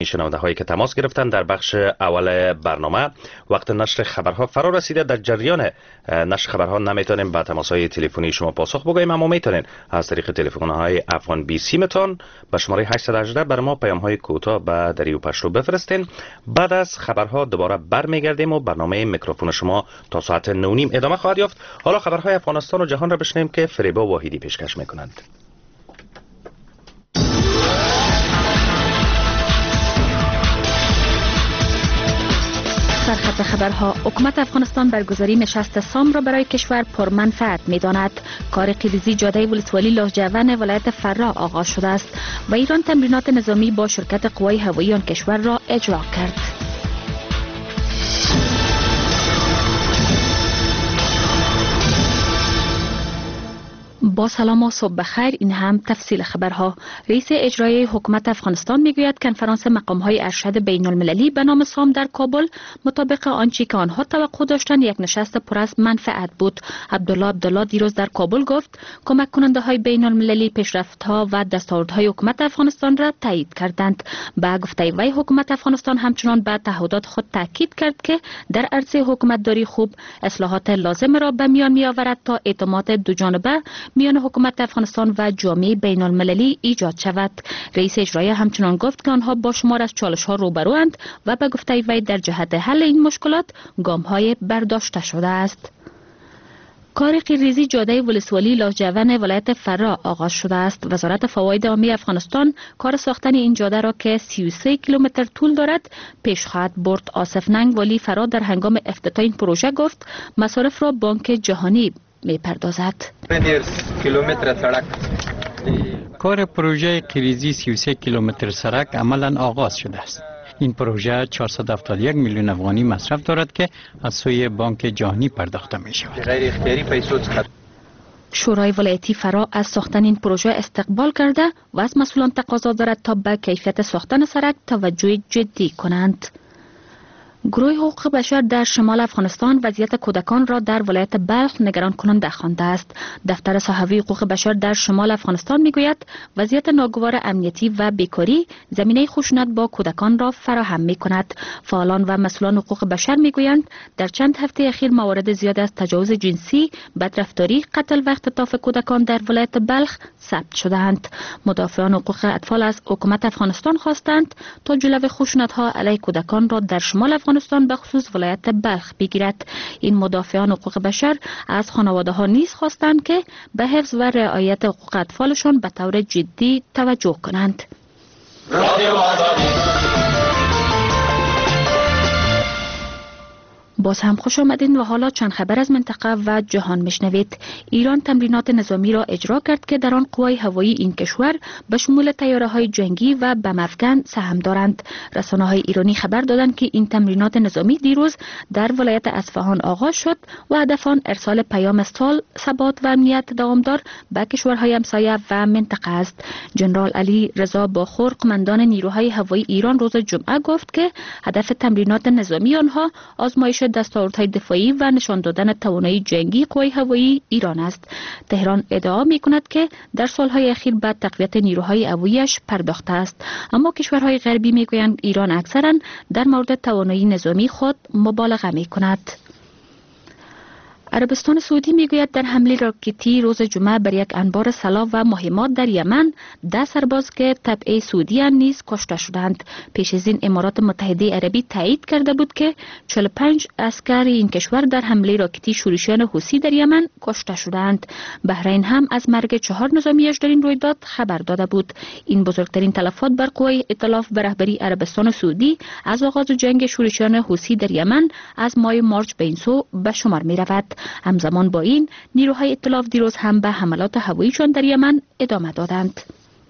شنونده هایی که تماس گرفتن در بخش اول برنامه وقت نشر خبرها فرا رسیده. در جریان نشر خبرها نمیتونیم به تماس های تلفنی شما پاسخ بگوییم، اما میتونین از طریق تلفن های افغان 20 متون به شماره 818 بر ما پیام های کوتاه به دری و پشتو بفرستین. بعد از خبرها دوباره برمیگردیم و برنامه میکروفون شما تا ساعت 9:30 ادامه خواهد یافت. حالا خبرهای افغانستان و جهان را بشنویم که فریبا واحدی پیشکش میکنند. سرخط خبرها: حکومت افغانستان برگزاری نشست سام را برای کشور پرمنفعت می‌داند. کار قیریزی جاده ولسوالی لاجون ولایت فرا آغاز شده است و ایران تمرینات نظامی با شرکت قوای هوایی آن کشور را اجرا کرد. با سلام و صبح بخیر. این هم تفصیل خبرها. رئیس اجرایی حکومت افغانستان میگوید کنفرانس مقام‌های ارشد بین المللی به نام سام در کابل مطابق آنچه که آنها توقع داشتند یک نشست پر از منفعت بود. عبدالله دیروز در کابل گفت کمک کننده های بین المللی پیشرفت‌ها و دستاوردهای حکومت افغانستان را تایید کردند. با گفته وی حکومت افغانستان همچنان به تعهدات خود تاکید کرد که در عرصه حکومتداری خوب اصلاحات لازم را به میان می‌آورد تا اعتماد دوجانبه میان حکومت افغانستان و جامعه بین المللی ایجاد شود. رئیس اجرایی همچنان گفت که آنها با شمار از چالش‌ها روبروند و به گفته وی در جهت حل این مشکلات گام‌های برداشته شده است. کار قیریزی جاده ولسوالی لاجون ولایت فرا آغاز شده است. وزارت فواید عامه افغانستان کار ساختن این جاده را که 33 کیلومتر طول دارد پیش خواهد برد. آصف ننگ والی فرا در هنگام افتتاح این پروژه گفت مصارف را بانک جهانی می پردازد. کار پروژه قیریزی 33 کیلومتر سرک عملا آغاز شده است. این پروژه 471 میلیون افغانی مصرف دارد که از سوی بانک جهانی پرداخته می شود. شورای ولایتی فرا از ساختن این پروژه استقبال کرده و از مسئولان تقاضا دارد تا به کیفیت ساختن سرک توجه جدی کنند. گروه حقوق بشر در شمال افغانستان وضعیت کودکان را در ولایت بلخ نگران کننده خوانده است. دفتر صحافی حقوق بشر در شمال افغانستان میگوید وضعیت ناگوار امنیتی و بیکاری زمینه خشونت با کودکان را فراهم میکند. فعالان و مسئولان حقوق بشر میگویند در چند هفته اخیر موارد زیاد از تجاوز جنسی، بدرفتاری، قتل و اختطاف کودکان در ولایت بلخ ثبت شده‌اند. مدافعان حقوق اطفال از حکومت افغانستان خواستند تا جلوی خشونت‌ها علیه کودکان را در شمال افغانستان به خصوص ولایت بلخ بگیرد. این مدافعان حقوق بشر از خانواده ها نیز خواستند که به حفظ و رعایت حقوق اطفالشان به طور جدی توجه کنند. باز هم خوش آمدین و حالا چند خبر از منطقه و جهان میشنوید. ایران تمرینات نظامی را اجرا کرد که در آن قوای هوایی این کشور به شمول طیاره‌های جنگی و بم افکن سهم دارند. رسانه‌های ایرانی خبر دادند که این تمرینات نظامی دیروز در ولایت اصفهان آغاز شد و هدف آن ارسال پیام صلح، ثبات و امنیت دوامدار به کشورهای همسایه و منطقه است. جنرال علی رضا باخور قماندان نیروهای هوایی ایران روز جمعه گفت که هدف تمرینات نظامی آنها آزمایش دستاوردهای دفاعی و نشان دادن توانایی جنگی قوای هوایی ایران است. تهران ادعا می‌کند که در سالهای اخیر به تقویت نیروهای هوایی‌اش پرداخته است، اما کشورهای غربی می‌گویند ایران اکثراً در مورد توانایی نظامی خود مبالغه می‌کند. عربستان سعودی میگوید در حمله راکتی روز جمعه بر یک انبار سلاح و مهمات در یمن 10 سرباز که تبع سعودی نیز کشته شدند. پیش از این امارات متحده عربی تایید کرده بود که 45 عسکر این کشور در حمله راکتی شورشیان حوثی در یمن کشته شدند. بحرین هم از مرگ 4 نظامیش در این رویداد خبر داده بود. این بزرگترین تلفات بر قوای ائتلاف به رهبری عربستان سعودی از آغاز جنگ شورشیان حوثی در یمن از ماه مارچ به این سو به شمار می رود. همزمان با این نیروهای ائتلاف دیروز هم به حملات هواییشان در یمن ادامه دادند.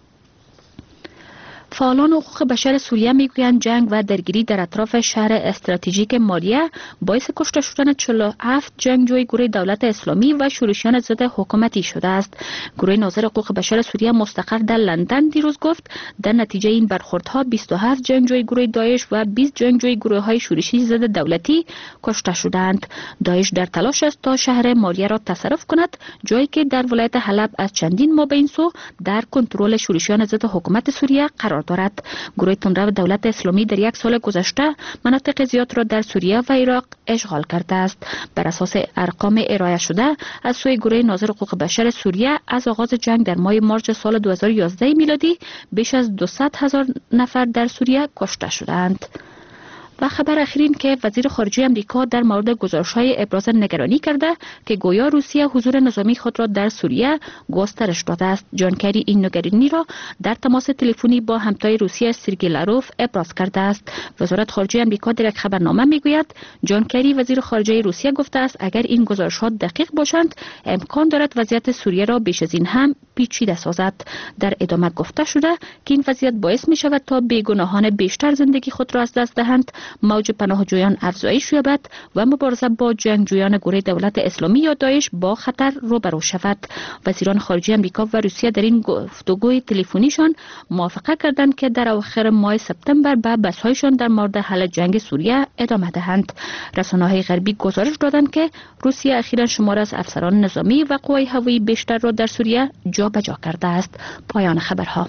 فعالان حقوق بشر سوریه میگویند جنگ و درگیری در اطراف شهر استراتژیک مالیه باعث کشته شدن 47 جنگجوی گروه دولت اسلامی و شورشیان ضد حکومتی شده است. گروه ناظر حقوق بشر سوریه مستقر در لندن دیروز گفت در نتیجه این برخوردها 27 جنگجوی گروه داعش و 20 جنگجوی گروه‌های شورشی ضد دولتی کشته شدند. داعش در تلاش است تا شهر مالیه را تصرف کند، جایی که در ولایت حلب از چندین ماه به این سو در کنترل شورشیان ضد حکومت سوریه قرار قرار دارد. گروه تندرو دولت اسلامی در یک سال گذشته مناطق زیاد را در سوریه و عراق اشغال کرده است. بر اساس ارقام ارائه شده از سوی گروه ناظر حقوق بشر سوریه از آغاز جنگ در ماه مارس سال 2011 میلادی بیش از 200,000 نفر در سوریه کشته شدند. و خبر اخیرین که وزیر خارجه امریکا در مورد گزارش‌های ابراز نگرانی کرده که گویا روسیه حضور نظامی خود را در سوریه گسترش داده است. جان کری این نگرانی را در تماس تلفنی با همتای روسیه سرگئی لاروف ابراز کرده است. وزارت خارجه امریکا در یک خبرنامه میگوید جان کری وزیر خارجه روسیه گفته است اگر این گزارش‌ها دقیق باشند امکان دارد وضعیت سوریه را بیش از این هم پیچیده سازد. در ادامه گفته شده که این وضعیت باعث می شود تا بیگناهان بیشتر زندگی خود را از دست دهند، موج پناهجویان افزایش یابد و مبارزه با جنگجویان گروه دولت اسلامی یا داعش با خطر روبرو شود. وزیران خارجه امریکا و روسیه در این گفتگوی تلفنیشان موافقه کردند که در اواخر ماه سپتامبر به بحث‌هایشان در مورد حل جنگ سوریه ادامه دهند. رسانه‌های غربی گزارش دادند که روسیه اخیراً شمار از افسران نظامی و قوای هوایی بیشتر را در سوریه جابجا کرده است. پایان خبرها.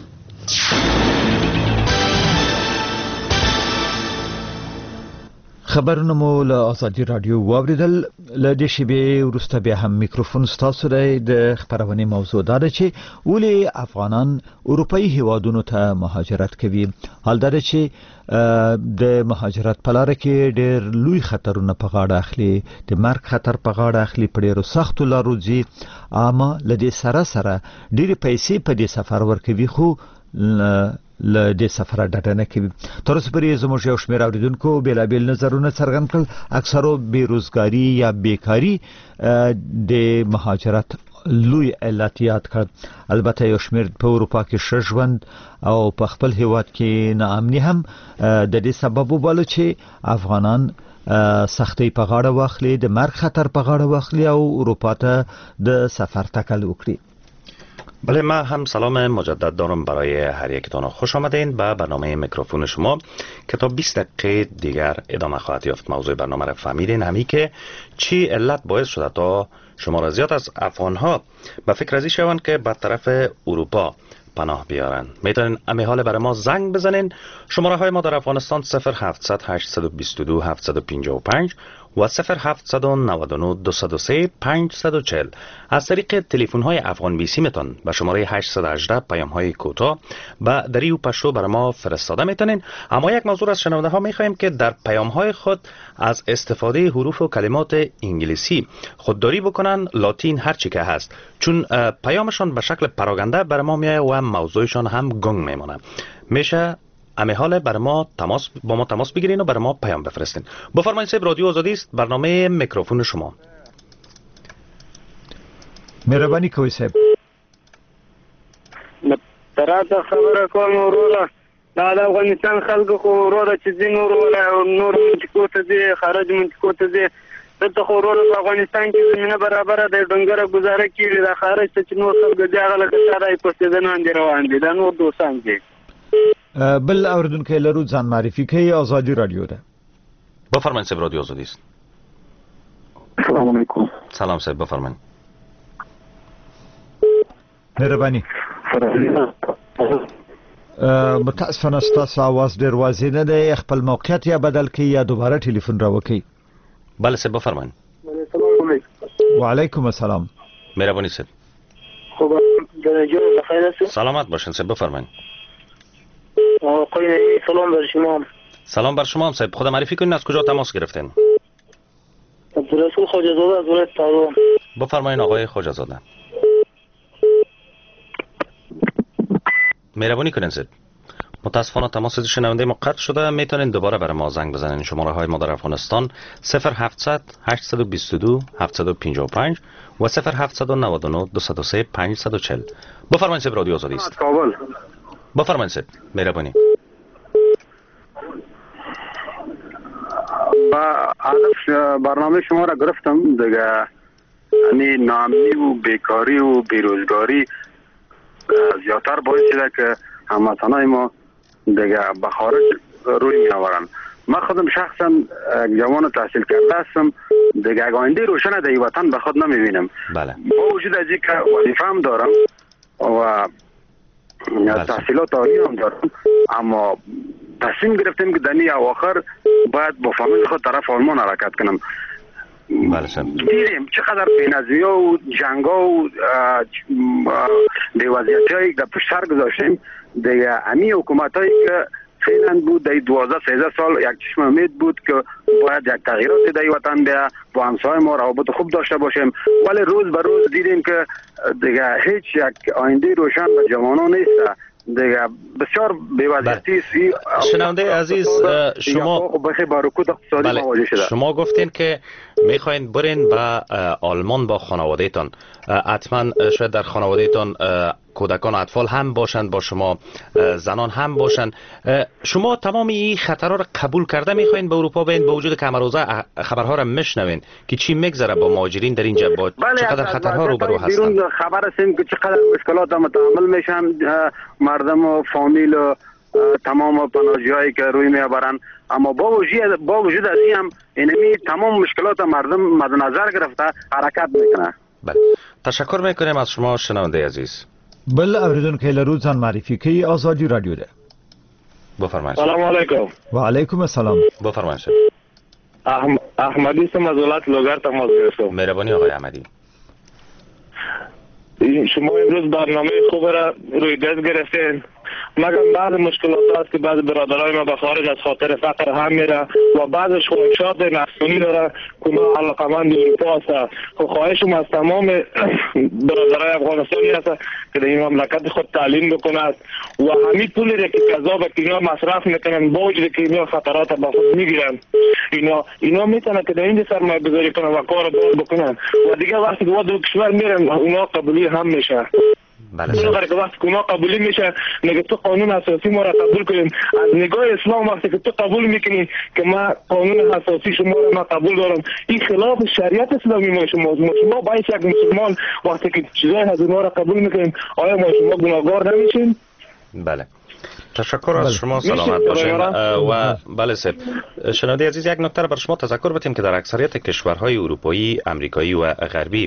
خبرونه مو له ازادي رادیو واوریدل. له دې شیبې وروسته بیا هم میکروفون ستاسو د خبرونې موضوع ده چې ولې افغانان اروپאי هیوادونو ته مهاجرت کوي. حال دا چې د مهاجرت په لار کې ډېر لوی خطرونه په غاړه اخلي، د مرګ خطر په غاړه اخلي، په ډېرو سختو لارو ځي، اما له دې سره ډېرې پیسې په دې سفر ورکوي خو له دې سفره ډډه نه کوي. تر اوسه پورې زموږ یو شمېر اورېدونکو بېلابېل نظرونه څرګند کړل. اکثرو بېروزګاري یا بیکاري د مهاجرت لوی علت یاد کړ. البته یو شمېر په اروپا کې ښه ژوند او په خپل هیواد کې ناامني هم د دې سبب وباله چې افغانان سختۍ په غاړه واخلي، د مرګ خطر په غاړه واخلي او اروپا ته د سفر تکل وکړي. بله، من هم سلام مجدد دارم برای هر یکتان. خوش آمدین به برنامه میکروفون شما که تا 20 دقیقه دیگر ادامه خواهد یافت. موضوع برنامه را فهمیدین، همی که چی علت باعث شده تا شمار زیاد از افغانها به فکر ازی شوند که به طرف اروپا پناه بیارن. میتونین امی حال برای ما زنگ بزنین. شماره های ما در افغانستان 0700 822 755 و 0799 203 540. از طریق تلفن های افغان بیسی میتون به شماره 818 پیام های کوتاه به دری و پشتو برای ما فرستاده میتونین. اما یک موضوع از شنونده ها میخوایم که در پیام های خود از استفاده حروف و کلمات انگلیسی خودداری بکنن، لاتین هر چی که هست، چون پیامشان به شکل پراگنده برای ما میایه و موضوعشان هم گنگ میمونه. میشه امی حال برای ما تماس بگیرین و برای ما پیام بفرستین. بفرمایید صاحب، رادیو آزادی است، برنامه میکروفون شما. مهربانی کوي صاحب. تراته خبره کوم وروره دا د افغانستان خلکو خو وروره چې ځین وروره نور منطقو ته دي، خارج منطقو ته دي، دلته خو وروره په افغانستان کې زمینه برابره د ډنګره گزاره کیږي، د خارج ته چې نور خلک دي هغه لکه سره پسیدنان دي روان دي، دا نور دوستان دي. بل اوردونکو لرو ځان معرفي کوي. آزادی رادیو ده. بفرمایید صاحب، رادیو آزادی است. سلام علیکم. سلام صاحب، بفرمایید. مهرباني. متاسفانه ستاسو आवाज ډیر واضح نه دی. خپل موقعیت یا بدل کړئ یا دوباره ټلیفون راوکړئ. بله صاحب، بفرمایید. سلام علیکم. و علیکم السلام. مهربانی صاحب. خوب درجه بخیر است. سلامت باشین صاحب، بفرمایید. آقای سلام بر شما. سلام بر شما صاحب. خود معرفی کنین، از کجا تماس گرفتین؟ عبدالرسول خواجه‌زاده از ولایت تهران. بفرمایید آقای خواجه‌زاده. مهربانی کنین صاحب. متاسفانه تماس شنونده ما قطع شده. میتونین دوباره برای ما زنگ بزنین. شماره های ما در افغانستان 0700 822 755 و 0799 203 540. بفرمایید صاحب، رادیو آزادی است. کابل. بفرمایید صاحب، مهربانی. با هدف برنامه شما را گرفتم دیگه. یعنی ناامنی و بیکاری و بیروزگاری زیادتر باعث شده که هموطنای ما دیگه به خارج روی می آورن. من خودم شخصا جوان تحصیل کرده هستم، دیگه آینده روشن در وطن به خود نمی بینم. بله. با وجود از اینکه وظیفه هم دارم و تحصیلات عالی هم دارم، اما تصمیم گرفتیم که دنی اواخر باید با فامیل خود طرف آلمان حرکت کنم. دیدیم چقدر بینظمی ها و جنگ ها و بی‌وضعیتی هایی که پشت سر گذاشتیم دیگه. امی حکومت هایی که فعلا بود در 12-13 سال یک چشم امید بود که باید یک تغییرات در وطن بیا، با همسایه ما روابط خوب داشته باشیم، ولی روز به روز دیدیم که دیگه هیچ یک آینده روشن به جوانان نیست دیگه. بسیار بی‌وضعیتی است. شنونده عزیز، شما گفتین که میخواین برین به آلمان با خانوادهتان. حتما شاید در خانوادهتان کودکان و اطفال هم باشند، با شما زنان هم باشند. شما تمام این خطرها را قبول کرده میخواین به اروپا بین؟ با وجود که امروزه خبرها را میشنوین که چی میگذره با مهاجرین در اینجا، با چقدر خطرها روبرو هستند؟ بیرون خبر هستیم که چقدر مشکلات متحمل میشن مردم و فامیل و تمام پناهجویایی که روی میبرن، اما با وجود از این هم اینمی تمام مشکلات مردم مد نظر گرفته حرکت میکنه. بله، تشکر میکنیم از شما شنونده عزیز. بل اوریدونکو لروزان معرفی کی آزادی رادیو ده. بفرمایید. سلام علیکم. و علیکم السلام. بفرمایید. احمدی سم از ولایت لوگر تماس گرفتم. مهربانی آقای احمدی. شما امروز برنامه خوب را روی دست گرفتین، مگر بعض مشکلات هست که بعض برادرای ما به خارج از خاطر فقر هم میره و بعضش خواهشات نفسانی داره که ما علاقمند اروپا هست. خواهشم از تمام برادرای افغانستانی هست که در این مملکت خود تعلیم بکنند و همین پولی را که کذاب که اینا مصرف میکنن با وجود که اینا خطرات با خود میگیرن، اینا میتونن که در این سرمایه گذاری کنن و کار باز بکنن و دیگه وقتی که دو کشور میرن اونا قبولی هم میشه. بله. اگر وقتی که ما قبولی میشه میگه تو قانون اساسی ما را قبول کنیم، از نگاه اسلام وقتی که تو قبول میکنی که ما قانون اساسی شما را ما قبول دارم، این خلاف شریعت اسلامی ما شما باید یک مسلمان وقتی که چیزای از اونها را قبول میکنیم آیا ما شما گناهگار نمیشیم؟ بله. تشکر از شما، سلامت باشین. و بله سید شنونده عزیز، یک نکته را بر شما تذکر بدیم که در اکثریت کشورهای اروپایی، امریکایی و غربی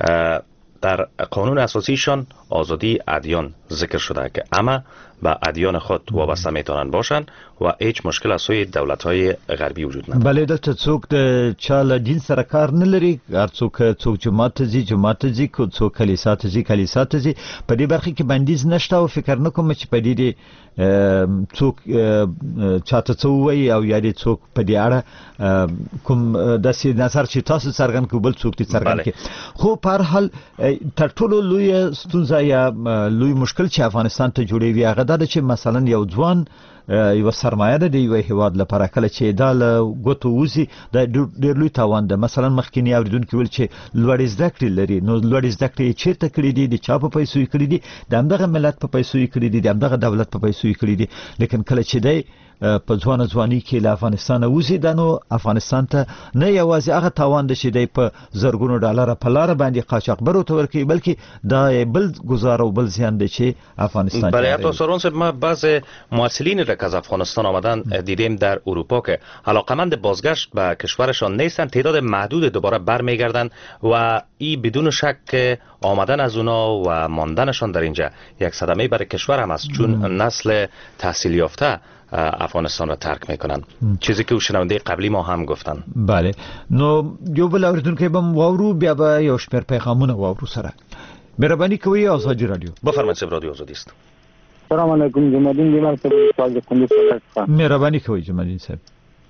در قانون اساسیشان آزادی ادیان ذکر شده که اما به ادیان خود وابسته میتونن باشن و هیچ مشکل از سوی دولت‌های غربی وجود نداره. بله، دلته څوک د چا دین سره کار نه لري، هر څوک جماعت ته ځي کو څوک کلیسا ته ځي په دې برخه کې بندیز نشته او فکر نه کوم چې په دې څوک چاته څه وایي او یا دې څوک په دې اړه کوم داسې نظر چې تاسو څرګند کو بل څوک دې څرګند کړي. خو په هر حال تر ټولو لوی ستونزه یا لوی مشکل چې افغانستان ته جوړوي هغه دا چې مثلا یو ځوان یو سرمایه ده د یو هیواد لپاره کله چې دا له ګوتو وځي دا ډېر لوی تاوان ده. مثلا مخکینی اوریدونکو ویل چې لوړې زده کړې لري، نو لوړې زده کړې چیرته کړې دي؟ د چا په پیسو یې کړې دي؟ د همدغه ملت په پیسو یې کړې دي، د همدغه دولت په پیسو یې کړې دي. لیکن کله چې دی په ځواني کې له افغانستان وځي دا نو افغانستان ته نه یوازې هغه تاوان ده چې دی په زرګونو ډالر په لار باندې قاچاقبرو ته ورکوي، بلکې دا بل گزار و بل زیان ده چې افغانستان. بله، حتی سرون صاحب ما بعض مسئولین را که از افغانستان آمدن دیدیم در اروپا که علاقمند بازگشت به کشورشان نیستن، تعداد محدود دوباره برمیگردن و این بدون شک آمدن از اونا و ماندنشان در اینجا یک صدمه برای کشور هم است، چون نسل تحصیل یافته افغانستان را ترک میکنن، چیزی که شنونده قبلی ما هم گفتن. بله، نو یو بل اوریدونکو بم واورو بیا به یو شمیر پیغامونه واورو سره. مهرباني کوي آزادی رادیو. بفرمایید صاحب، رادیو آزادی است. سلام علیکم جمادین جمال صاحب، سوال کوم څه؟ مهرباني کوي جمادین صاحب.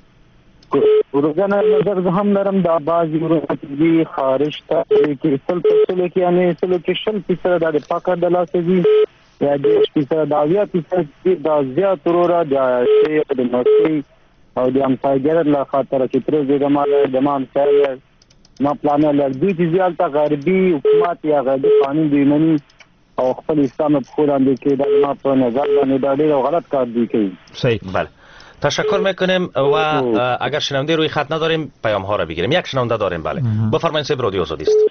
روزانه نظر هم دارم د بعضی ورځې خارج ته کې اصل په کې یعنی اصل کې 100% د پاکه د لاسې یا 10% د اویا% د زیات ورور د شی د نوټي او د امسایګر له خاطر چې تر دې د امسایګر ما پلان لري چې زیات غربي حکومت یا غربي قانون دی مني او خپل اسلام په خور اندې کې د ما په نظر باندې دا ډېر غلط کار دی کوي. صحیح. بله، تشکر میکنیم و اگر شنونده روی خط نداریم پیام ها را بگیریم. یک شنونده داریم. بله، بفرمایید صاحب، رادیو آزادی است.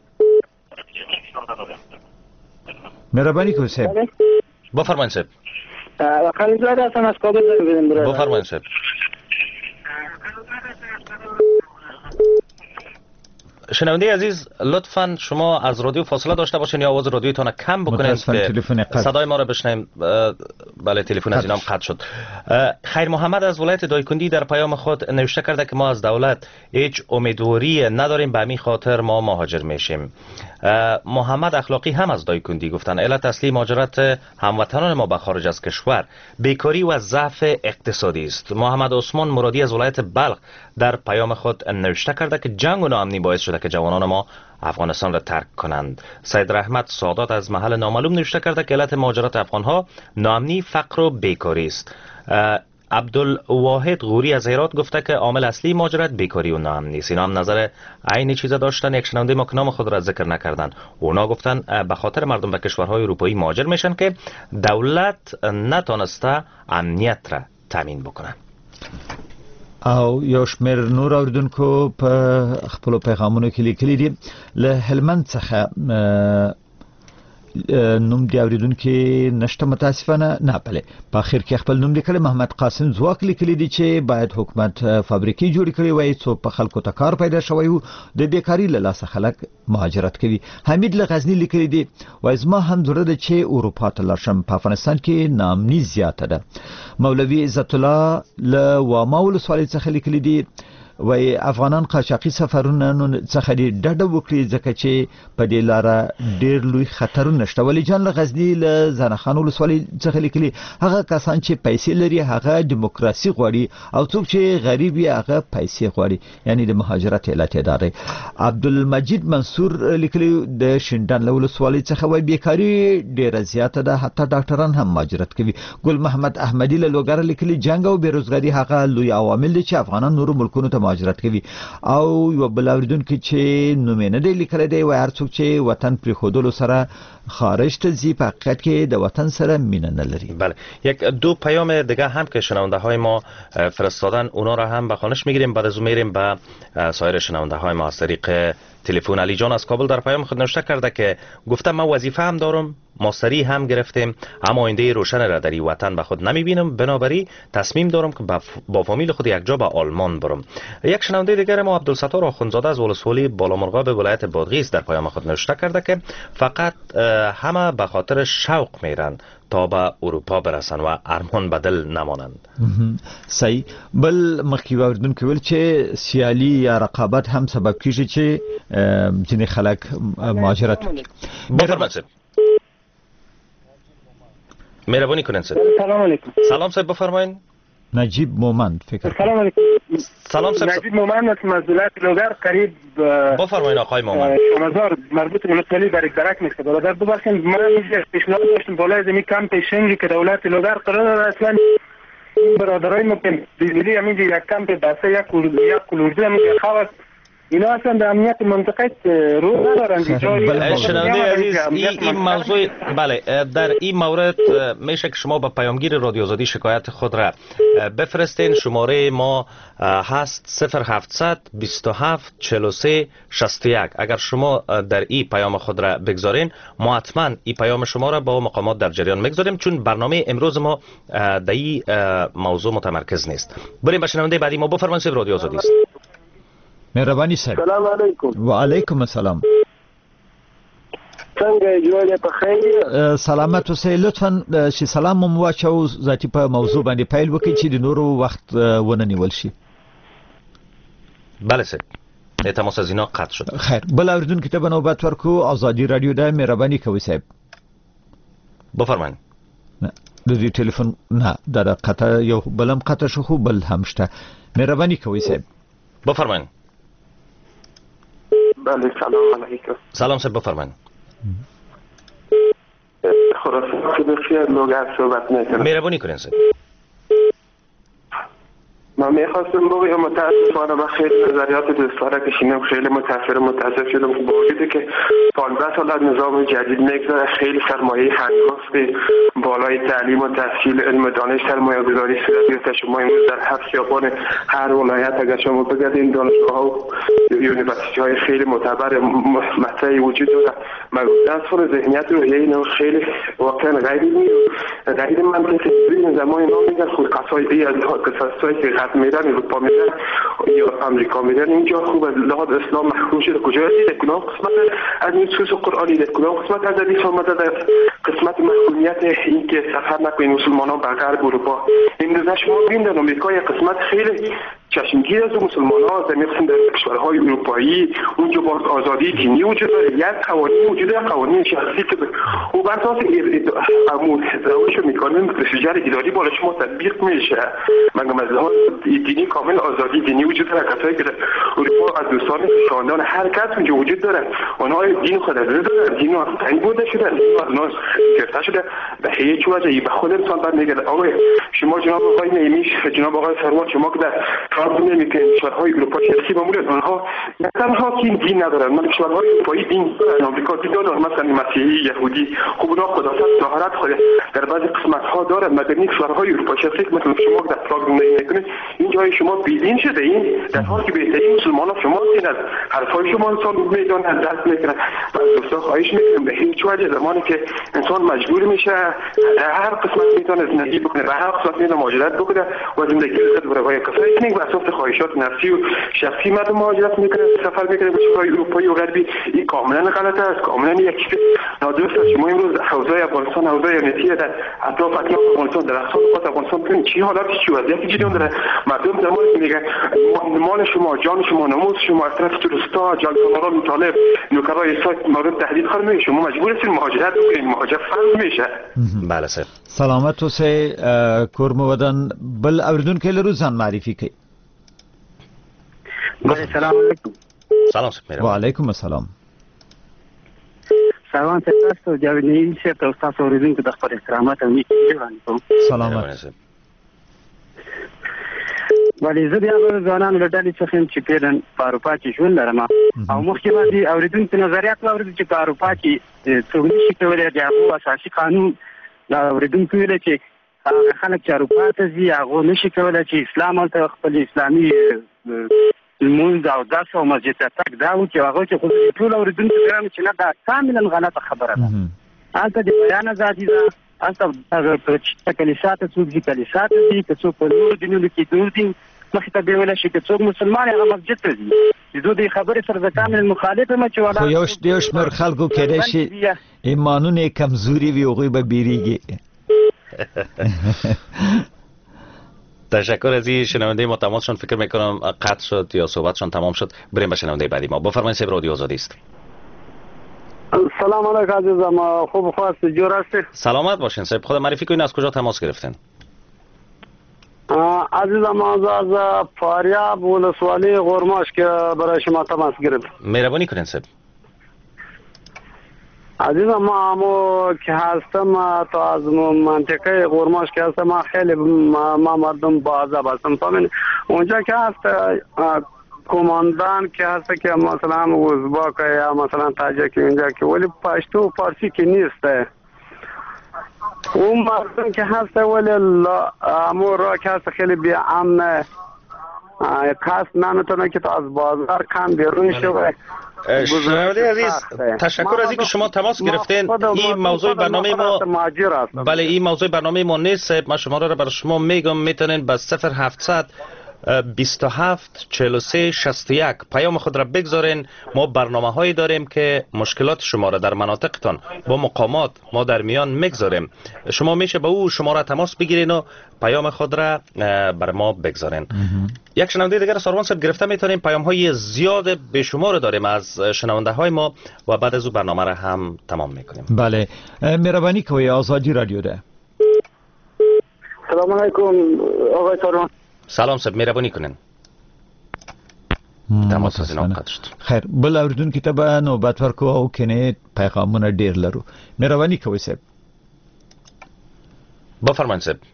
مهربانی کنید صاحب. بفرمایید صاحب. خلیزاد هستم از کابل زنگ بزنم. بفرمایید صاحب. شنونده عزیز لطفاً شما از رادیو فاصله داشته باشین یا آواز رادیوتان کم بکنین که صدای ما را بشنویم. بله تلفن از اینام قطع شد. خیر محمد از ولایت دایکندی در پیام خود نوشته کرده که ما از دولت هیچ امیدواری نداریم، به همین خاطر ما مهاجر میشیم. محمد اخلاقی هم از دایکندی گفتن علت اصلی مهاجرت هموطنان ما به خارج از کشور بیکاری و ضعف اقتصادی است. محمد عثمان مرادی از ولایت بلخ در پیام خود نوشته کرده که جنگ و ناامنی باعث شده که جوانان ما افغانستان را ترک کنند. سید رحمت سادات از محل نامعلوم نوشته کرده که علت مهاجرت افغانها ناامنی، فقر و بیکاری است. عبدالواحد غوری از هرات گفته که عامل اصلی مهاجرت بیکاری و ناامنی است. اینا هم نظر عین چیزا داشتن. یک شنونده ما که نام خود را ذکر نکردن، اونا گفتن به خاطر مردم به کشورهای اروپایی مهاجر میشن که دولت نتونسته امنیت را تامین بکنه. او یو شمیر نور اوریدونکو په خپل پیغامونو کې لیکلي دي له هلمند څخه نوم دی اوریدونکو نشته متاسفانه نه بله په اخر کې خپل نوم لیکلی محمد قاسم زواک لیکلی دي چې باید حکومت فابریکې جوړ کړي وای څو په خلکو ته کار پیدا شوی وو د بیکاری له لاسه خلک مهاجرت کوي. حمید له غزنی لیکلی دي وای زما هم ضرورت ده چې اروپا ته لارشم، په افغانستان کې ناامني زیاته ده. مولوی عزت الله له واما ولسوالۍ څخه لیکلی دي وای افغانان قاچاقي سفرونه څخه ډډه وکړي ځکه چې په دې لار ډېر لوی خطرونه شته. ولی جان له غزنی له زنخان ولسوالۍ څخه لیکلي هغه کسان چې پیسې لري هغه دیموکراسي غواړي او څوک چې غریب وي هغه پیسې غواړي، یعنی د مهاجرت علت دی. عبدالمجید منصور لیکلي د شینډان له ولسوالۍ څخه وای بیکاری ډېره زیاته ده، حتی ډاکټران هم مهاجرت کوي. ګل محمد احمدی له لوګر لیکلي جنگ او بیروزګاری هغه لوی عوامل دي چې افغانان نور ملکونو ته مهاجرت کوي. او یو بل اوریدونکو چې نوم نه دی لیکلی دی وای هر څوک چې وطن پرې خودلو سره خارج ته ځي په حقیقت کې د وطن سره مینه نه لري. بله یک دو پیام دیگه هم که شنونده های ما فرستادن اونا را هم به خوانش میگیریم، بعد از اون میریم به سایر شنونده های ما از طریق تلفن. علی جان از کابل در پیام خود نوشته کرده که گفتم من وظیفه هم دارم، ماستری هم گرفتیم، اما آینده روشن را در این وطن به خود نمیبینم، بنابراین تصمیم دارم که با فامیل خود یک جا به آلمان برم. یک شنونده دیگر ما عبدالستار آخوندزاده از ولسوالی بالامرغاب به ولایت بادغیس در پیام خود نوشته کرده که فقط همه به خاطر شوق میرن تا به اروپا برسن و ارمان بدل نمانند. صحیح. بل مخکې اوریدونکو ویل چې سیالي یا رقابت هم سبب کیږي چې ځینې خلک مهاجرت وکړي. بفرمایید. مهربانی کنین سید. سلام علیکم. سلام صاحب بفرمایید. نجیب مومند فکر. سلام علیکم. سلام صاحب. نجیب مومند از ولایت لوگر قریب بفرمایید آقای مومند. شمازار مربوط به مسئله برک میشه. برادر ببخشید من پیشنهاد داشتم بالای زمین کمپ شنگی که دولت لوگر قرار اصلا برادرای ما که دیدی همین یک کمپ بسته یک کلوردی همین خواست اینا اصلا در امنیت منطقه رو ندارند. شنونده عزیز این موضوع بله در این مورد میشه که شما به پیامگیر رادیو آزادی شکایت خود را بفرستین. شماره ما هست 0700 27 43 61. اگر شما در این پیام خود را بگذارین ما حتما این پیام شما را با مقامات در جریان میگذاریم، چون برنامه امروز ما در این موضوع متمرکز نیست. بریم به شنونده بعدی ما. بفرمایید رادیو آزادی است. مهربانی صاحب. سلام علیکم. و علیکم السلام. څنګه جوړه په خیر؟ سلامت اوسئ. لطفا چې سلام مو واچو ذاتی په موضوع باندې پیل وکړي چې د نورو وخت ونه نیول شي. بله صاحب. تماس از اینا قطع شد. خیر. بل اوریدونکو ته نوبت ورکو. آزادی رادیو ده مهربانی کوي صاحب. بفرمایید. نه د دې ټلیفون نه دا قطع یو بلم قطع شو خو بل هم شته. مهربانی کوي صاحب. بفرمایید. بله سلام علیکم. سلام صاحب بفرمایید. خراسان بخیر لوگر صحبت میکنم. مهربانی کنین صاحب. من میخواستم بگم متاسفانه من خیلی نظریات دوستانه که شنیدم خیلی متاسف شدم که با وجودی که 15 سال از نظام جدید میگذره خیلی سرمایه هنگفتی بالای تعلیم و تحصیل علم دانش سرمایه‌گذاری صورت گرفته. شما امروز در 7 خیابان هر ولایت اگر شما بگردین دانشگاه‌ها و یونیورسیتی‌های خیلی معتبر مطرحی وجود داره. مگذار ذهنیت روحیه اینا خیلی واقعا غیر منطقی. این زمان اینا میگن خود قصای از قصاصایی که غرب میرن اروپا میرن یا امریکا میرن اینجا خوب از لحاظ اسلام محکوم شده. کجا رسیده؟ کدام قسمت از نصوص قرآنی ده؟ کدام قسمت از حدیث آمده در قسمت محکومیت این که سفر نکنین مسلمانان به غرب اروپا؟ امروز شما ببینید در آمریکا یک قسمت خیلی چشمگیر از مسلمانان در مثل در کشورهای اروپایی اونجا با آزادی دینی وجود داره. یک قوانین وجود داره، قوانین شخصی که او بر اساس روش میکنه پروسیجر اداری بالا شما تطبیق میشه. مگه مثلا دینی کامل آزادی دینی وجود داره. کسایی که اروپا از دوستان خاندان هر کس اونجا وجود داره، اونها دین خود دارن، دین اصلا تعیین بوده شده، از اونها گرفته شده به هیچ وجهی. به خود انسان بعد میگه آقا شما جناب آقای نعیمی، جناب آقای سروان، شما که در فرض نمیکنید کشورهای اروپا شرقی بمونید، اونها تنها که دین ندارن. من کشورهای اروپایی دین دارن، آمریکا دین دارن، مثلا مسیحی، یهودی، خب اونها خداست طهارت خود در بعضی قسمت ها دارن. مدنی کشورهای اروپا شرقی مثلا شما در پراگ زندگی میکنید، این جای شما بیدین شده. این در حالی که بهترین مسلمانان شما دین از حرفای شما انسان میدونن دست میکنن. بعد دوستا خواهش میکنم به هیچ وجه زمانی که انسان مجبور میشه در هر قسمت میتونه زندگی بکنه، در هر قسمت میتونه مهاجرت بکنه و زندگی رو برای کسایی که به اساس خواهشات نفسی و شخصی مردم مهاجرت میکنه، سفر میکنه به کشورهای اروپایی و غربی، این کاملا غلط است، کاملا یک چیز نادرست است. شما امروز حوزه افغانستان، حوزه امنیتی در اطراف افغانستان، در اقصا افغانستان ببینید چی حالاتی چی وضعیتی جدی داره. مردم زمانی که میگن مال شما، جان شما، ناموس شما از طرف توریستا، جلسه‌آوران طالب، نوکرای سایت مورد تهدید قرار میگیره، شما مجبور هستید مهاجرت بکنید. مهاجرت فرض میشه. بله سر سلامت اوسئ. کورمودن بل اوریدون کې لرو ځان معرفي کوي. السلام علیکم. سلام سر. و علیکم السلام. سلام تاسو جاوید نعیمی صاحب، تاسو اوریدونکو د خپل احترامات او نیکي وړاندې کوم. سلامت. ولی زه بیا د ځوانانو له ډلې څخه یم چې پیرن په اروپا کې ژوند لرم او مخکې باندې اوریدونکو نظریات واورېدل چې په اروپا کې څوک نشي کولی د هغو اساسي قانون دا اوریدونکو ویل چې هغه خلک چې اروپا ته ځي هغو نشي کولی چې اسلام هلته خپل اسلامي لمونځ او درس او مسجد ته تګ دا وکړي. هغه چې خو ټول اوریدونکو ګرانو چې نه دا کاملا غلطه خبره ده. هلته د بیان ازادي ده، هلته کلیسا ته څوک ځي کلیسا ته ځي، که څوک په نورو دینونو کې نور دین مخې ته بیولی شي، که څوک مسلمان هغه مسجد ته ځي. چې زه دې خبرې سره زه کاملا مخالف یم چې خو یو شمېر خلکو کېدای شي ایمانونه یې کمزوري وي، هغوی به بیریږي. تشکر از این شنونده ما تماسشون فکر میکنم قطع شد یا صحبتشون تمام شد. بریم به شنونده بعدی ما. بفرمایید صاحب، رادیو آزادی است. سلام علیکم عزیزم، خوب خواست جور هستی؟ سلامت باشین صاحب. خود معرفی کنین از کجا تماس گرفتین؟ عزیزم از فاریاب ولسوالی غرماش که برای شما تماس گرفت. مهربانی کنین صاحب. عزیزم ما که هستم تو از منطقه غرماش که هستم، ما خیلی ما مردم با عذاب هستم. فهمین اونجا که هست کماندان که هست که مثلا ازبک یا مثلا تاجک اونجا که ولی پشتو و فارسی که نیست. اون مردم که هست ولی امور را که هست خیلی بی امن، کس نمیتونه که تو از بازار کم بیرون شوه. شنونده عزیز، تشکر از اینکه شما تماس گرفتین. این موضوع برنامه ما بله این موضوع برنامه ما نیست. من شماره را برای شما میگم، میتونین به 0700 27 43 61 پیام خود را بگذارین. ما برنامه هایی داریم که مشکلات شما را در مناطقتان با مقامات ما در میان میگذاریم. شما میشه به او شماره تماس بگیرین و پیام خود را بر ما بگذارین. یک شنونده دیگر سروان صاحب گرفته میتونیم. پیام های زیاد بیشمار داریم از شنونده های ما و بعد از او برنامه را هم تمام میکنیم. بله، مهربانی کوی آزادی رادیو ده. سلام علیکم آقای سروان. سلام صاحب، مهربانی کنین. تماس از اینا قطع شد. خیر، بل اوریدون کې ته به نوبت ورکو او کنه پیغامونه ډیر لرو. مهرباني کوئ صاحب. بفرمایید صاحب.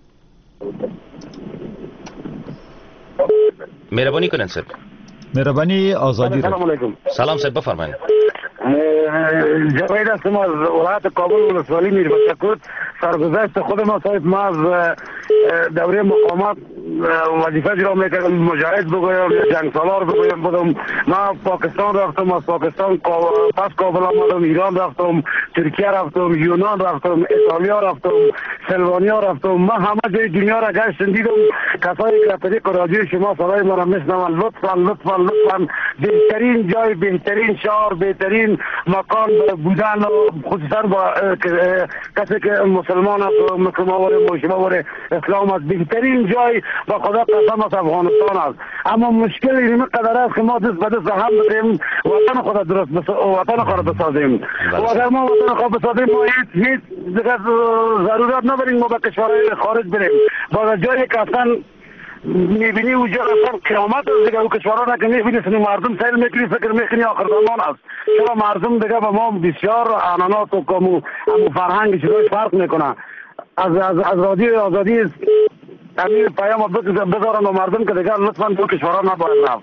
مهربانی کنین صاحب. مهربانی آزادی. سلام علیکم. سلام صاحب، بفرمایید. جاوید هستم از ولایت کابل ولسوالی میربچه کود. سرگذشت خود ما صاحب، ما از دوره مقامات وظیفه اجرا میکردم، مجاهد بگویم یا جنگ سالار بگویم بودم. ما پاکستان رفتم، از پاکستان پس کابل آمدم، ایران رفتم، ترکیه رفتم، یونان رفتم، ایتالیا رفتم، سلوانیا رفتم. ما همه جای دنیا را گشتم، دیدم کسایی که طریق رادیو شما صدای ما را میشنون. لطفاً بهترین جای، بهترین شهر، بهترین مکان بودن، خصوصا با کسی که مسلمان است و مسلمان واره اسلام است، بهترین جای با خدا قسم است افغانستان است. اما مشکل این قدر است که ما دست به دست هم بدیم وطن خود وطن خود بسازیم. و اگر ما وطن خود بسازیم، ما هیچ ضرورت نداریم ما به کشورهای خارج بریم. با جایی که اصلا میبینی اونجا اصلا قیامت است دیگه. او کشورها که میبینی سنی مردم سیل میکنی، فکر میکنی آخر زمان است. چرا مردم دیگه با ما بسیار عنعنات و کمو فرهنگ چیزای فرق میکنه. از رادیو آزادی همین پیام بذارن و مردم که دیگه لطفاً دو کشورها نباید رفت.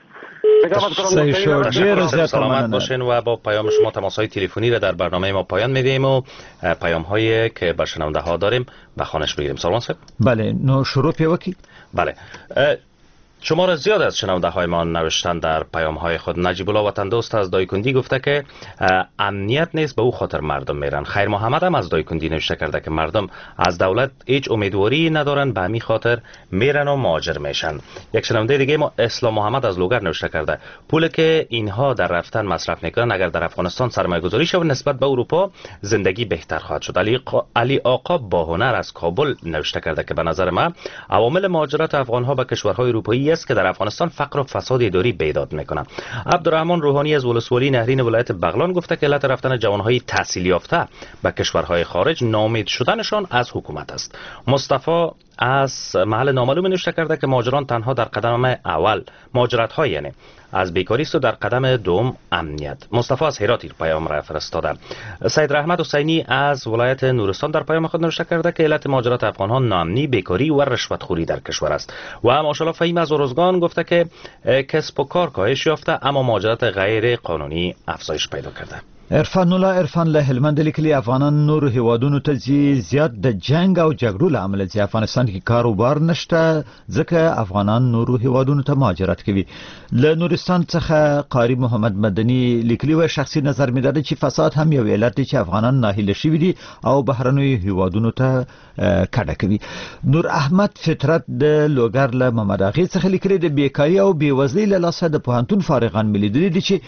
سلامت باشین و با پیام شما تماس‌های تلفنی را در برنامه ما پایان میدیم و پیام‌هایی که به شنونده ها داریم به خوانش بگیریم. سلام صاحب. بله، نو شروع پیوکی. بله، شمار زیاد از شنونده های ما نوشتن در پیام های خود. نجیب الله وطن دوست از دایکندی گفته که امنیت نیست، به او خاطر مردم میرن. خیر محمد هم از دایکندی نوشته کرده که مردم از دولت هیچ امیدواری ندارن، به همین خاطر میرن و مهاجر میشن. یک شنونده دیگه اسلام محمد از لوگر نوشته کرده پولی که اینها در رفتن مصرف میکنن اگر در افغانستان سرمایه گذاری شود نسبت به اروپا زندگی بهتر خواهد شد. علی آقا با هنر از کابل نوشته کرده که به نظر من عوامل مهاجرت افغان ها به کشورهای اروپایی است که در افغانستان فقر و فساد اداری بیداد میکنه. عبدالرحمن روحانی از ولسوالی نهرین ولایت بغلان گفته که علت رفتن جوانهای تحصیل یافته به کشورهای خارج ناامید شدنشان از حکومت است. مصطفی از محل نامعلوم نوشته کرده که مهاجران تنها در قدم اول مهاجرت ها یعنی از بیکاری است و در قدم دوم امنیت. مصطفی از هرات پیام را فرستاده. سید رحمت حسینی از ولایت نورستان در پیام خود نوشته کرده که علت مهاجرت افغان ها ناامنی، بیکاری و رشوتخوری در کشور است. و ماشاءالله فهیم از ارزگان گفته که کسب و کار کاهش یافته اما مهاجرت غیر قانونی افزایش پیدا کرده. عرفان له هلمند لیکلي افغانان نور هیوادونو ته زیات د جنگ او جګړو له امله چې افغانستان کې کاروبار نشته ځکه افغانان نور هیوادونو ته مهاجرت کوي. له نورستان څخه قاری محمد مدني لیکلي و شخصي نظر می داده چې فساد هم یو علت دی چې افغانان ناهیله شوي دي او بهرنوي هیوادونو ته کډه کوي. نور احمد فطرت د لوګر له محمد اغې څخه لیکلي د بیکاری او بیوزلۍ له لاسه د پوهنتون فارغان ملیدلي دي چې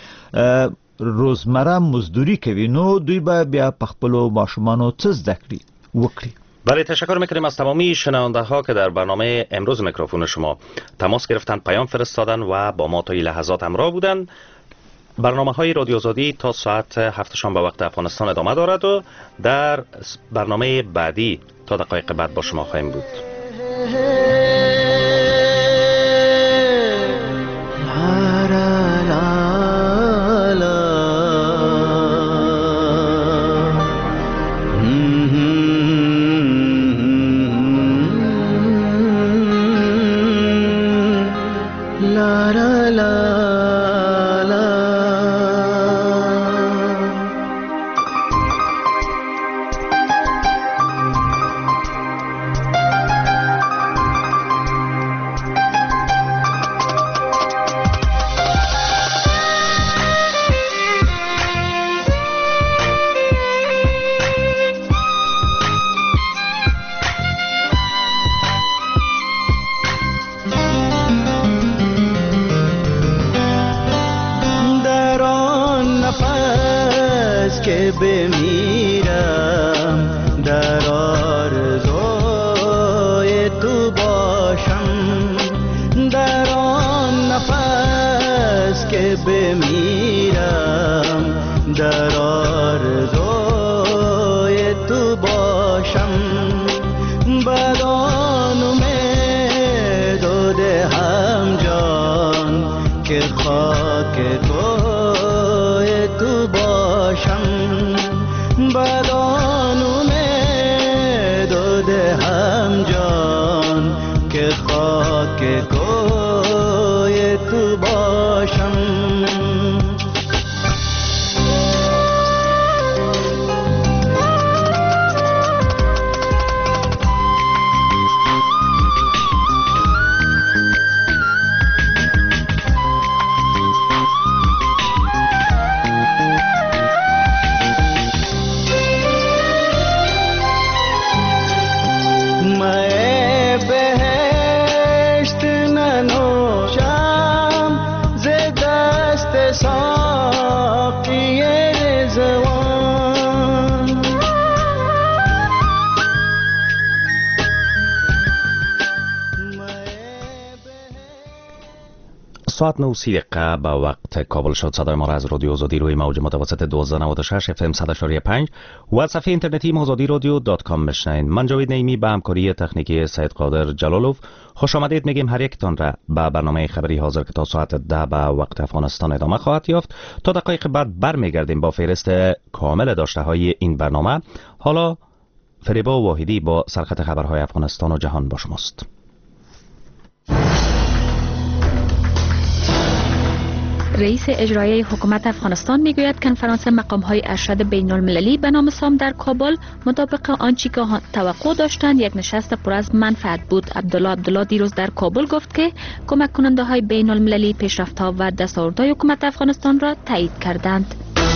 روزمره مزدوری کوي، نو دوی به بیا په خپلو ماشومانو څه زده کړي وکړي. بله، تشکر میکنیم از تمامی شنونده ها که در برنامه امروز میکروفون شما تماس گرفتن، پیام فرستادن و با ما تا این لحظات همراه بودن. برنامه های رادیو آزادی تا ساعت 7 شام به وقت افغانستان ادامه دارد و در برنامه بعدی تا دقایق بعد با شما خواهیم بود. ساعت 9:30 به وقت کابل شد. صدای ما را از رادیو آزادی روی موج متوسط 1296 FM 100.5 و صفحه اینترنتی azadirodio.com میشنوید. من جاوید نعیمی به همکاری تکنیکی سید قادر جلالوف خوش آمدید میگیم هر یکتان را به برنامه خبری حاضر که تا ساعت 10 به وقت افغانستان ادامه خواهد یافت. تا دقایق بعد برمیگردیم با فهرست کامل داشته های این برنامه. حالا فریبا واحدی با سرخط خبرهای افغانستان و جهان با شماست. رئیس اجرایی حکومت افغانستان میگوید کنفرانس مقام‌های ارشد بین‌المللی به نام سام در کابل مطابق آنچه که توقع داشتند یک نشست پر از منفعت بود. عبدالله دیروز در کابل گفت که کمک کننده‌های بین‌المللی پیشرفت‌ها و دستاوردهای حکومت افغانستان را تایید کردند.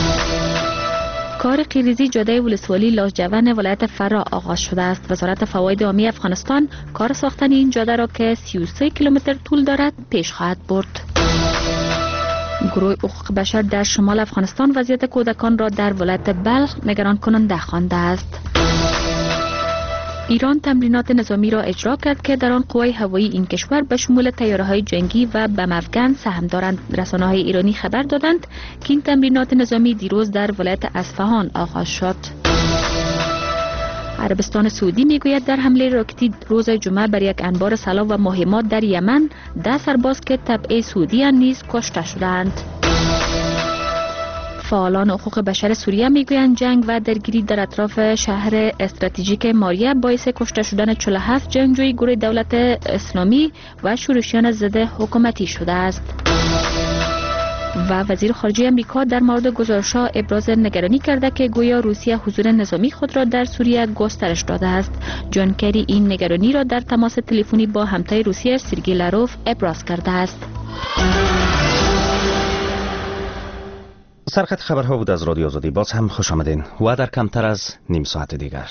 کار قیریزی جاده ولسوالی لاجون ولایت فرا آغاز شده است. وزارت فواید عامی افغانستان کار ساختن این جاده را که 33 کیلومتر طول دارد پیش خواهد برد. گروه حقوق بشر در شمال افغانستان وضعیت کودکان را در ولایت بلخ نگران کننده خوانده است. ایران تمرینات نظامی را اجرا کرد که در آن قوای هوایی این کشور به شمول طیاره‌های جنگی و بم افکن سهم دارند. رسانه‌های ایرانی خبر دادند که این تمرینات نظامی دیروز در ولایت اصفهان آغاز شد. عربستان سعودی میگوید در حمله راکتی روز جمعه بر یک انبار سلاح و مهمات در یمن 10 سرباز که تبع سعودی نیز کشته شدند. فعالان حقوق بشر سوریه میگویند جنگ و درگیری در اطراف شهر استراتژیک ماریه باعث کشته شدن 47 جنگجوی گروه دولت اسلامی و شورشیان ضد حکومتی شده است. و وزیر خارجه امریکا در مورد گزارش‌ها ابراز نگرانی کرده که گویا روسیه حضور نظامی خود را در سوریه گسترش داده است. جان کری این نگرانی را در تماس تلفنی با همتای روسیه سرگئی لاروف ابراز کرده است. سرخط خبرها بود از رادیو آزادی. باز هم خوش آمدین و در کمتر از نیم ساعت دیگر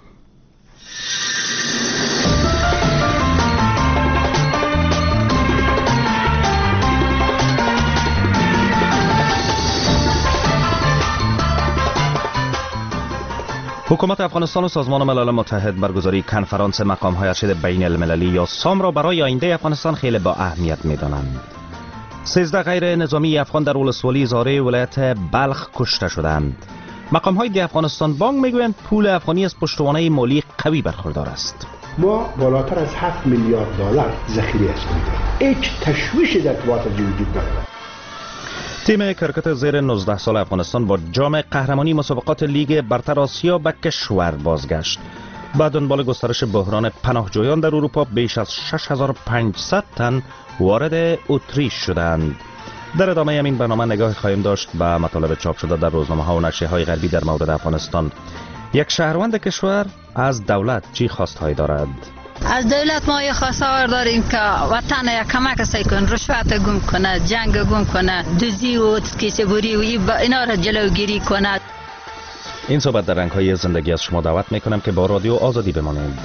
حکومت افغانستان و سازمان ملل متحد برگزاری کنفرانس مقام‌های ارشد بین المللی یا سام را برای آینده افغانستان خیلی با اهمیت می‌دانند. 13 غیر نظامی افغان در ولسوالی زاره ولایت بلخ کشته شدند. مقام‌های دی افغانستان بانک میگویند پول افغانی از پشتوانه مالی قوی برخوردار است. ما بالاتر از 7 میلیارد دلار ذخیره هستیم. هیچ تشویشی در ارتباط وجود ندارد. تیم کرکت زیر 19 سال افغانستان با جام قهرمانی مسابقات لیگ برتر آسیا به کشور بازگشت. با دنبال گسترش بحران پناهجویان در اروپا بیش از 6500 تن وارد اتریش شدند. در ادامه همین برنامه نگاه خواهیم داشت به مطالب چاپ شده در روزنامه‌ها و نشریه‌های غربی در مورد افغانستان. یک شهروند کشور از دولت چی خواستهایی دارد؟ از دولت ما یه خواستار داریم که وطن یک کمک سعی کن، رشوت گم کنه، جنگ گم کنه، دزدی و کیسه بوری و اینا را جلوگیری کنه. این صحبت در رنگ‌های زندگی از شما دعوت میکنم که با رادیو آزادی بمانید.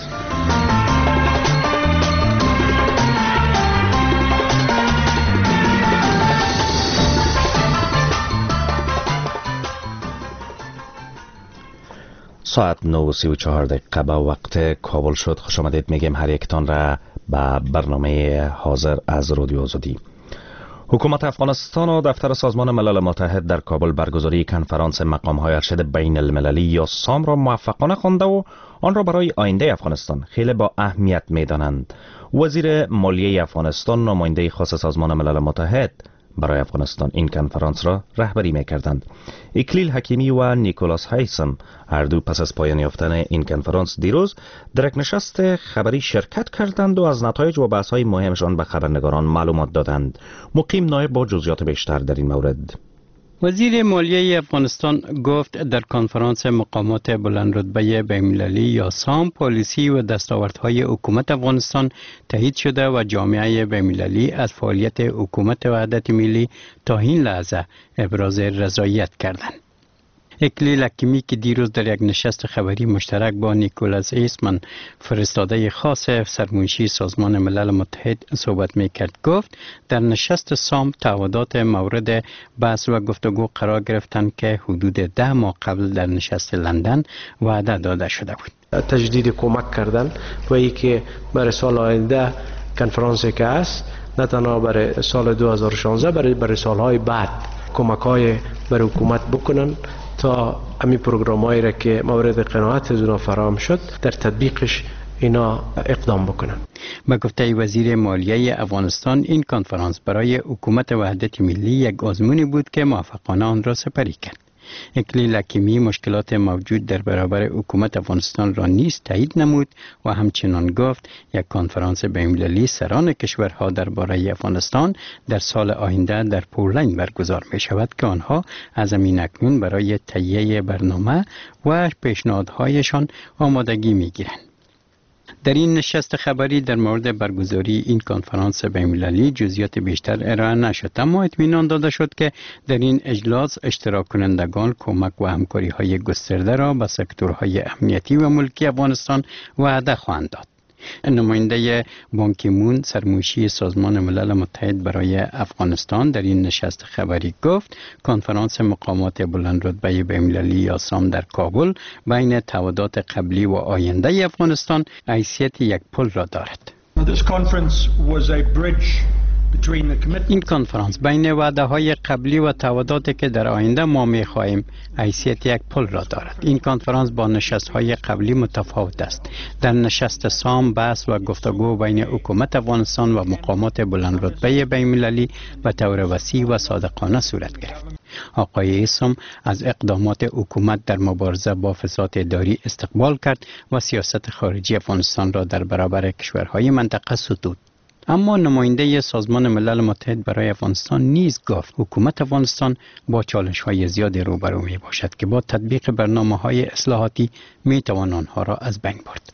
ساعت 9:34 به وقت کابل شد. خوش آمدید میگیم هر یکتان را به برنامه حاضر از رادیو آزادی. حکومت افغانستان و دفتر سازمان ملل متحد در کابل برگزاری کنفرانس مقام‌های ارشد بین المللی یا سام را موفقانه خوانده و آن را برای آینده افغانستان خیلی با اهمیت می‌دانند. وزیر مالیه افغانستان نماینده خاص سازمان ملل متحد برای افغانستان این کنفرانس را رهبری می‌کردند. اکلیل حکیمی و نیکولاس هایسم هر دو پس از پایان یافتن این کنفرانس دیروز در یک نشست خبری شرکت کردند و از نتایج و بحث‌های مهمشان به خبرنگاران معلومات دادند. مقیم نایب با جزئیات بیشتر در این مورد. وزیر مالیه افغانستان گفت در کنفرانس مقامات بلند رتبه بین‌المللی یا سام پالیسی و دستاوردهای حکومت افغانستان تایید شده و جامعه بین‌المللی از فعالیت حکومت وحدت ملی تا این لحظه ابراز رضایت کردند. اکلیل حکیمی که دیروز در یک نشست خبری مشترک با نیکولاس هایسم فرستاده خاص سرمنشی سازمان ملل متحد صحبت میکرد گفت در نشست سام تعهدات مورد بحث و گفتگو قرار گرفتند که حدود 10 ماه قبل در نشست لندن وعده داده شده بود. تجدید کمک کردن و ای که برای سال آینده کنفرانسی که است نه تنها برای سال 2016 برای سالهای بعد کمک‌های برای حکومت بکنن تا همین پروگرام‌هایی را که مورد قناعت از اونا فراهم شد در تطبیقش اینا اقدام بکنن. به گفته وزیر مالیه افغانستان، این کنفرانس برای حکومت وحدت ملی یک آزمونی بود که موفقانه آن را سپری کرد. اکلیل حکیمی مشکلات موجود در برابر حکومت افغانستان را نیز تایید نمود و همچنان گفت یک کنفرانس بین‌المللی سران کشورها درباره افغانستان در سال آینده در پولند برگزار می شود که آنها از همین اکنون برای تهیه برنامه و پیشنهادهایشان آمادگی می گیرند. در این نشست خبری در مورد برگزاری این کنفرانس بین‌المللی جزئیات بیشتر ارائه نشد، اما اطمینان داده شد که در این اجلاس اشتراک کنندگان کمک و همکاری های گسترده را به سکتورهای امنیتی و ملکی افغانستان وعده خواهند داد. نماینده بان کی مون سرمنشی سازمان ملل متحد برای افغانستان در این نشست خبری گفت کنفرانس مقامات بلند رتبه بین‌المللی یا سام در کابل بین تعهدات قبلی و آینده افغانستان حیثیت یک پل را دارد. این کنفرانس بین وعده های قبلی و تعهداتی که در آینده ما می خواهیم حیثیت یک پل را دارد. این کنفرانس با نشست های قبلی متفاوت است. در نشست سام بحث و گفتگو بین حکومت افغانستان و مقامات بلند رتبه بین‌المللی به طور وسیع و صادقانه صورت گرفت. آقای اسم از اقدامات حکومت در مبارزه با فساد اداری استقبال کرد و سیاست خارجی افغانستان را در برابر کشورهای منطقه ستود. اما نماینده سازمان ملل متحد برای افغانستان نیز گفت حکومت افغانستان با چالش‌های زیادی روبرو می باشد که با تطبیق برنامه‌های اصلاحاتی می توان آنها را از بین برد.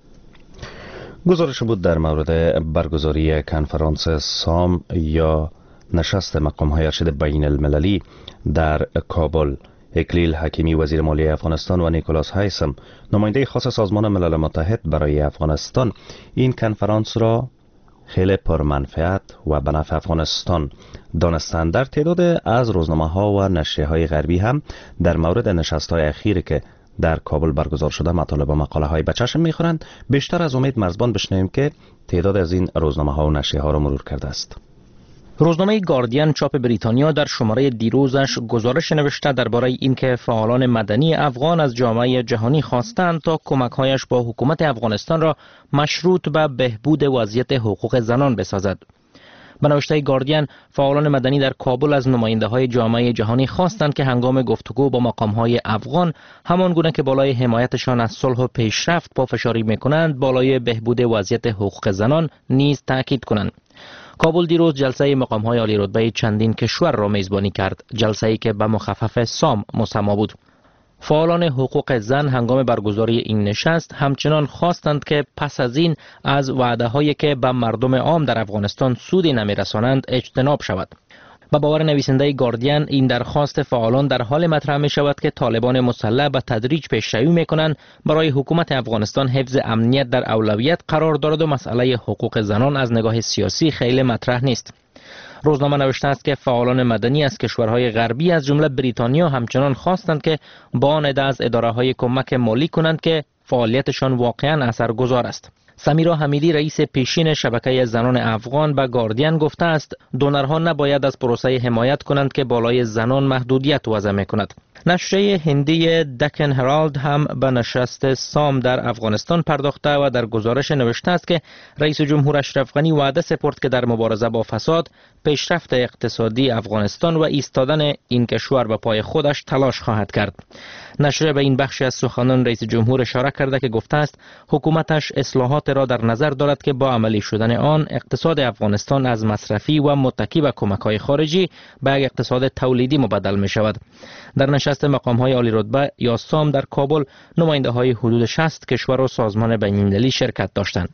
گزارش بود در مورد برگزاری کنفرانس سام یا نشست مقام‌های ارشد بین المللی در کابل. اکلیل حکیمی وزیر مالیه افغانستان و نیکولاس هایسم نماینده خاص سازمان ملل متحد برای افغانستان این کنفرانس را خیلی پرمنفعت و به نفع افغانستان دانستند. در تعداد از روزنامه‌ها و نشریه‌های غربی هم در مورد نشست‌های اخیری که در کابل برگزار شده مطالب و مقاله‌های به چشم می‌خورند. بیشتر از امید مرزبان بشنویم که تعداد از این روزنامه‌ها و نشریه‌ها را مرور کرده است. روزنامه گاردین چاپ بریتانیا در شماره دیروزش گزارش نوشته درباره اینکه فعالان مدنی افغان از جامعه جهانی خواستند تا کمک‌هایش با حکومت افغانستان را مشروط به بهبود وضعیت حقوق زنان بسازد. به نوشته گاردین، فعالان مدنی در کابل از نماینده‌های جامعه جهانی خواستند که هنگام گفتگو با مقام‌های افغان همان گونه که بالای حمایتشان از صلح و پیشرفت پافشاری می‌کنند، بالای بهبود وضعیت حقوق زنان نیز تاکید کنند. کابل دیروز جلسه مقام‌های عالی رتبه چندین کشور را میزبانی کرد، جلسه‌ای که به مخفف سام مسما بود. فعالان حقوق زن هنگام برگزاری این نشست همچنان خواستند که پس از این از وعده‌هایی که به مردم عام در افغانستان سودی نمی‌رسانند اجتناب شود. با باور نویسنده گاردین، این درخواست فعالان در حال مطرح می شود که طالبان مسلح به تدریج پیشروی می کنند برای حکومت افغانستان حفظ امنیت در اولویت قرار دارد و مسئله حقوق زنان از نگاه سیاسی خیلی مطرح نیست. روزنامه نوشته است که فعالان مدنی از کشورهای غربی از جمله بریتانیا همچنان خواستند که با آن عده از اداره‌های کمک مالی کنند که فعالیتشان واقعاً اثرگذار است. سمیرا حمیدی رئیس پیشین شبکه زنان افغان به گاردین گفته است دونرها نباید از پروسه حمایت کنند که بالای زنان محدودیت وضع می‌کند. نشریه هندی دکن هرالد هم به نشست سام در افغانستان پرداخته و در گزارش نوشته است که رئیس جمهور اشرف غنی وعده سپرد که در مبارزه با فساد، پیشرفت اقتصادی افغانستان و ایستادن این کشور به پای خودش تلاش خواهد کرد. نشریه به این بخشی از سخنان رئیس جمهور اشاره کرده که گفته است حکومتش اصلاحات را در نظر دارد که با عملی شدن آن اقتصاد افغانستان از مصرفی و متکی به کمک‌های خارجی به یک اقتصاد تولیدی مبدل می شود. در نشست مقام‌های عالی رتبه یا سام در کابل نماینده‌های حدود 60 کشور و سازمان بین‌المللی شرکت داشتند.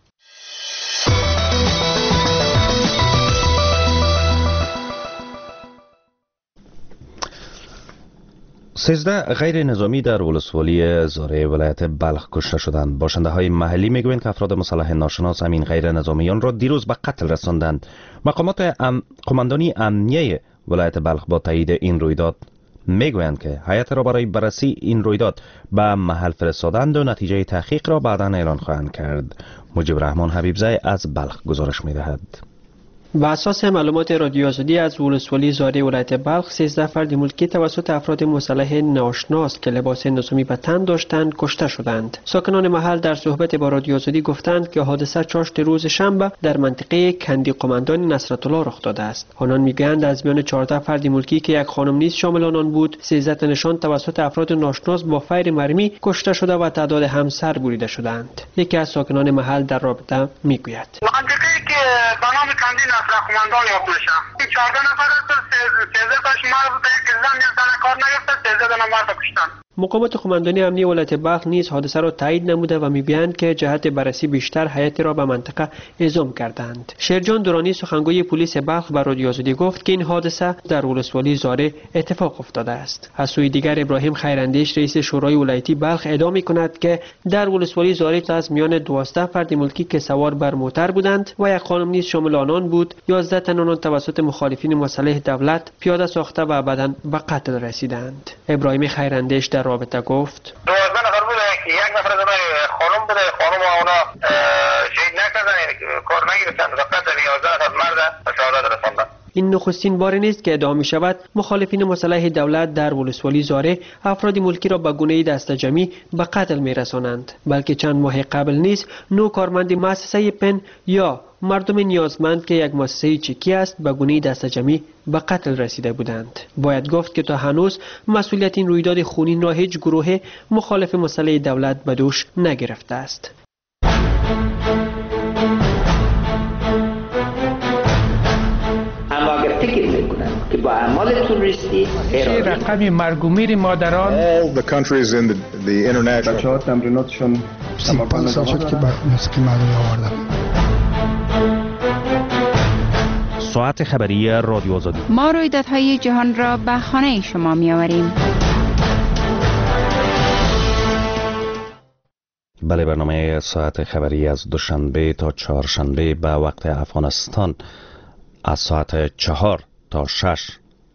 13 غیر نظامی در ولسوالی زاره ولایت بلخ کشته شدند. باشنده های محلی میگویند که افراد مسلح ناشناس همین غیر نظامیان را دیروز به قتل رساندند. مقامات قماندانی امنیه ولایت بلخ با تایید این رویداد میگویند که هیئت را برای بررسی این رویداد به محل فرستادند و نتیجه تحقیق را بعداً اعلان خواهند کرد. مجیب رحمان حبیبزاده از بلخ گزارش میدهد. بر اساس معلومات رادیو آزادی از ولسوالی زاره ولایت بلخ 13 فرد ملکی توسط افراد مسلح ناشناس که لباس نظامی به تن داشتند کشته شدند. ساکنان محل در صحبت با رادیو آزادی گفتند که حادثه چاشت روز شنبه در منطقه کندی قماندان نصرت الله رخ داده است. آنان میگویند از میان 14 فرد ملکی که یک خانم نیز شامل آنان بود، 13 تنشان توسط افراد ناشناس با فیر مرمی کشته شده و تعداد هم سر بریده شدند. یکی از ساکنان محل در رابطه میگوید: منطقه‌ای که به نام کندی نصرت قماندان یافت میشه، 14 نفر است، 13 تاش مرد بود، یک زن یک زن کار نگرفته، 13 نفر کشتن. مقامات قماندانی امنیه ولایت بلخ نیز حادثه را تایید نموده و میگویند که جهت بررسی بیشتر هیئت را به منطقه اعزام کردند. شیرجان دورانی سخنگوی پلیس بلخ به رادیو آزادی گفت که این حادثه در ولسوالی زاره اتفاق افتاده است. از سوی دیگر ابراهیم خیراندیش رئیس شورای ولایتی بلخ ادعا می‌کند که در ولسوالی زاره از میان 12 فرد ملکی که سوار بر موتر بودند و یک خانم نیز شامل آنان بود، 11 تن آنان توسط مخالفین مسلح دولت پیاده ساخته و بعداً به قتل رسیدند. ابراهیم خیراندیش در رابطه گفت: 12 نفر بوده که یک نفر از خانم بوده، خانم و اونا شهید نکردن، کار نگرفتن، فقط 11 نفر مرد به شهادت رساندن. این نخستین بار نیست که ادعا می شود مخالفین مسلح دولت در ولسوالی زاره افراد ملکی را به گونه دسته‌جمعی به قتل می رسانند، بلکه چند ماه قبل نیز 9 کارمند مؤسسه پن یا مردم نیازمند که یک مؤسسه چکی است به گونه دسته‌جمعی به قتل رسیده بودند. باید گفت که تا هنوز مسئولیت این رویداد خونین را هیچ گروه مخالف مسلح دولت به دوش نگرفته است. فکر میکنن که با اعمال تروریستی رقم مرگ و میر مادران all the countries in the international بچه‌ها تمریناتشون 35 سال شد که موسیقی مردمی آوردن. ساعت خبری رادیو آزادی. ما رویدادهای جهان را به خانه شما می‌آوریم. بله، برنامه ساعت خبری از دوشنبه تا چهارشنبه به وقت افغانستان از ساعت 4 تا 6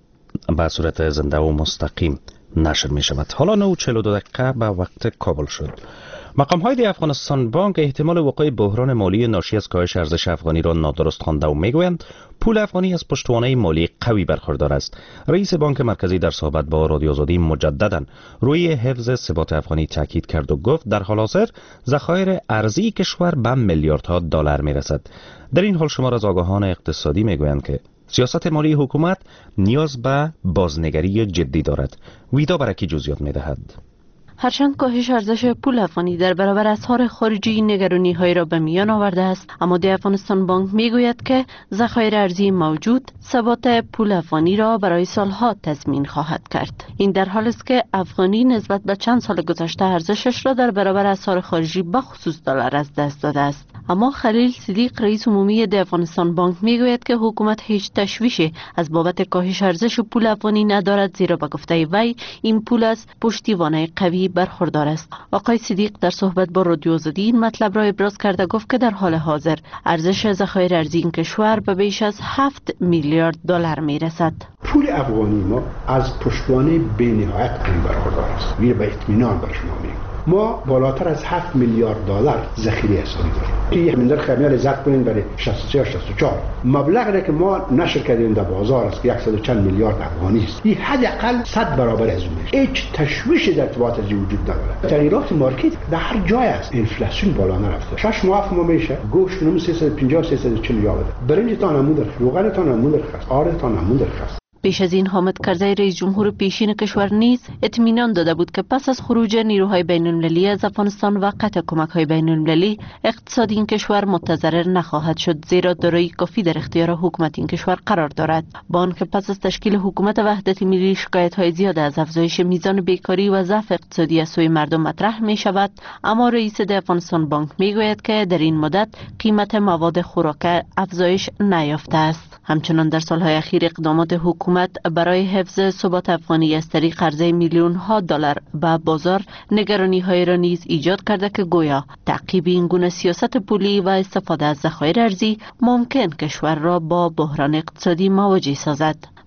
به صورت زنده و مستقیم نشر می شود. حالا 9:42 به وقت کابل شد. مقام های افغانستان بانک احتمال وقوع بحران مالی ناشی از کاهش ارزش افغانی را نادرست خوانده و میگویند پول افغانی از پشتوانه مالی قوی برخوردار است. رئیس بانک مرکزی در صحبت با رادیو آزادی مجددا روی حفظ ثبات افغانی تاکید کرد و گفت در حال حاضر ذخایر ارزی کشور به میلیاردها دلار میرسد. در این حال شمار از آگاهان اقتصادی میگویند که سیاست مالی حکومت نیاز به بازنگری جدی دارد. ویدا برکی جزئیات میدهد. هرچند کاهش ارزش پول افغانی در برابر اسعار خارجی نگرانی های را به میان آورده است، اما دی افغانستان بانک میگوید که ذخایر ارزی موجود ثبات پول افغانی را برای سالها تضمین خواهد کرد. این در حالی است که افغانی نسبت به چند سال گذشته ارزشش را در برابر اسعار خارجی به خصوص دلار از دست داده است. اما خلیل صدیق رئیس عمومی دی افغانستان بانک میگوید که حکومت هیچ تشویشی از بابت کاهش ارزش پول افغانی ندارد، زیرا به گفته وی این پول از پشتیبانی قوی برخوردار است. آقای صدیق در صحبت با رادیو آزادی این مطلب را ابراز کرده گفت که در حال حاضر ارزش ذخایر ارزی این کشور به بیش از 7 میلیارد دلار میرسد. پول افغانی ما از پشتوانه بی‌نهایت قوی برخوردار است. به اطمینان بر شما میگم ما بالاتر از 7 میلیارد دلار ذخیره حسابی داریم. این مقدار خمیار ضرب کنین برای 63 یا 64 مبلغی که ما نشر کردیم در بازار است که 100 چند میلیارد افغانی است. این حداقل 100 برابر از اون است. هیچ تشویشی در ارتباط از وجود نداره. تغییرات مارکت در هر جای است. انفلاسیون بالا نرفته. 6 ماه ما میشه گوشت نم 350 340 یا بده. برنج تان همون درخت، روغن تان همون درخت، آرد تان همون درخت. پیش از این حامد کرزی رئیس جمهور پیشین کشور نیز اطمینان داده بود که پس از خروج نیروهای بین المللی از افغانستان و قطع کمک‌های بین المللی اقتصاد این کشور متضرر نخواهد شد، زیرا دارایی کافی در اختیار حکومت این کشور قرار دارد. با آنکه پس از تشکیل حکومت وحدت ملی شکایت‌های زیاد از افزایش میزان بیکاری و ضعف اقتصادی از سوی مردم مطرح می شود، اما رئیس دی افغانستان بانک میگوید که در این مدت قیمت مواد خوراک افزایش نیافته است. همچنان در سالهای اخیر اقدامات حکومت برای حفظ ثبات افغانی از طریق عرضه میلیون‌ها دلار به بازار نگرانی‌های را نیز ایجاد کرده که گویا تعقیب این گونه سیاست پولی و استفاده از ذخایر ارزی ممکن کشور را با بحران اقتصادی مواجه سازد.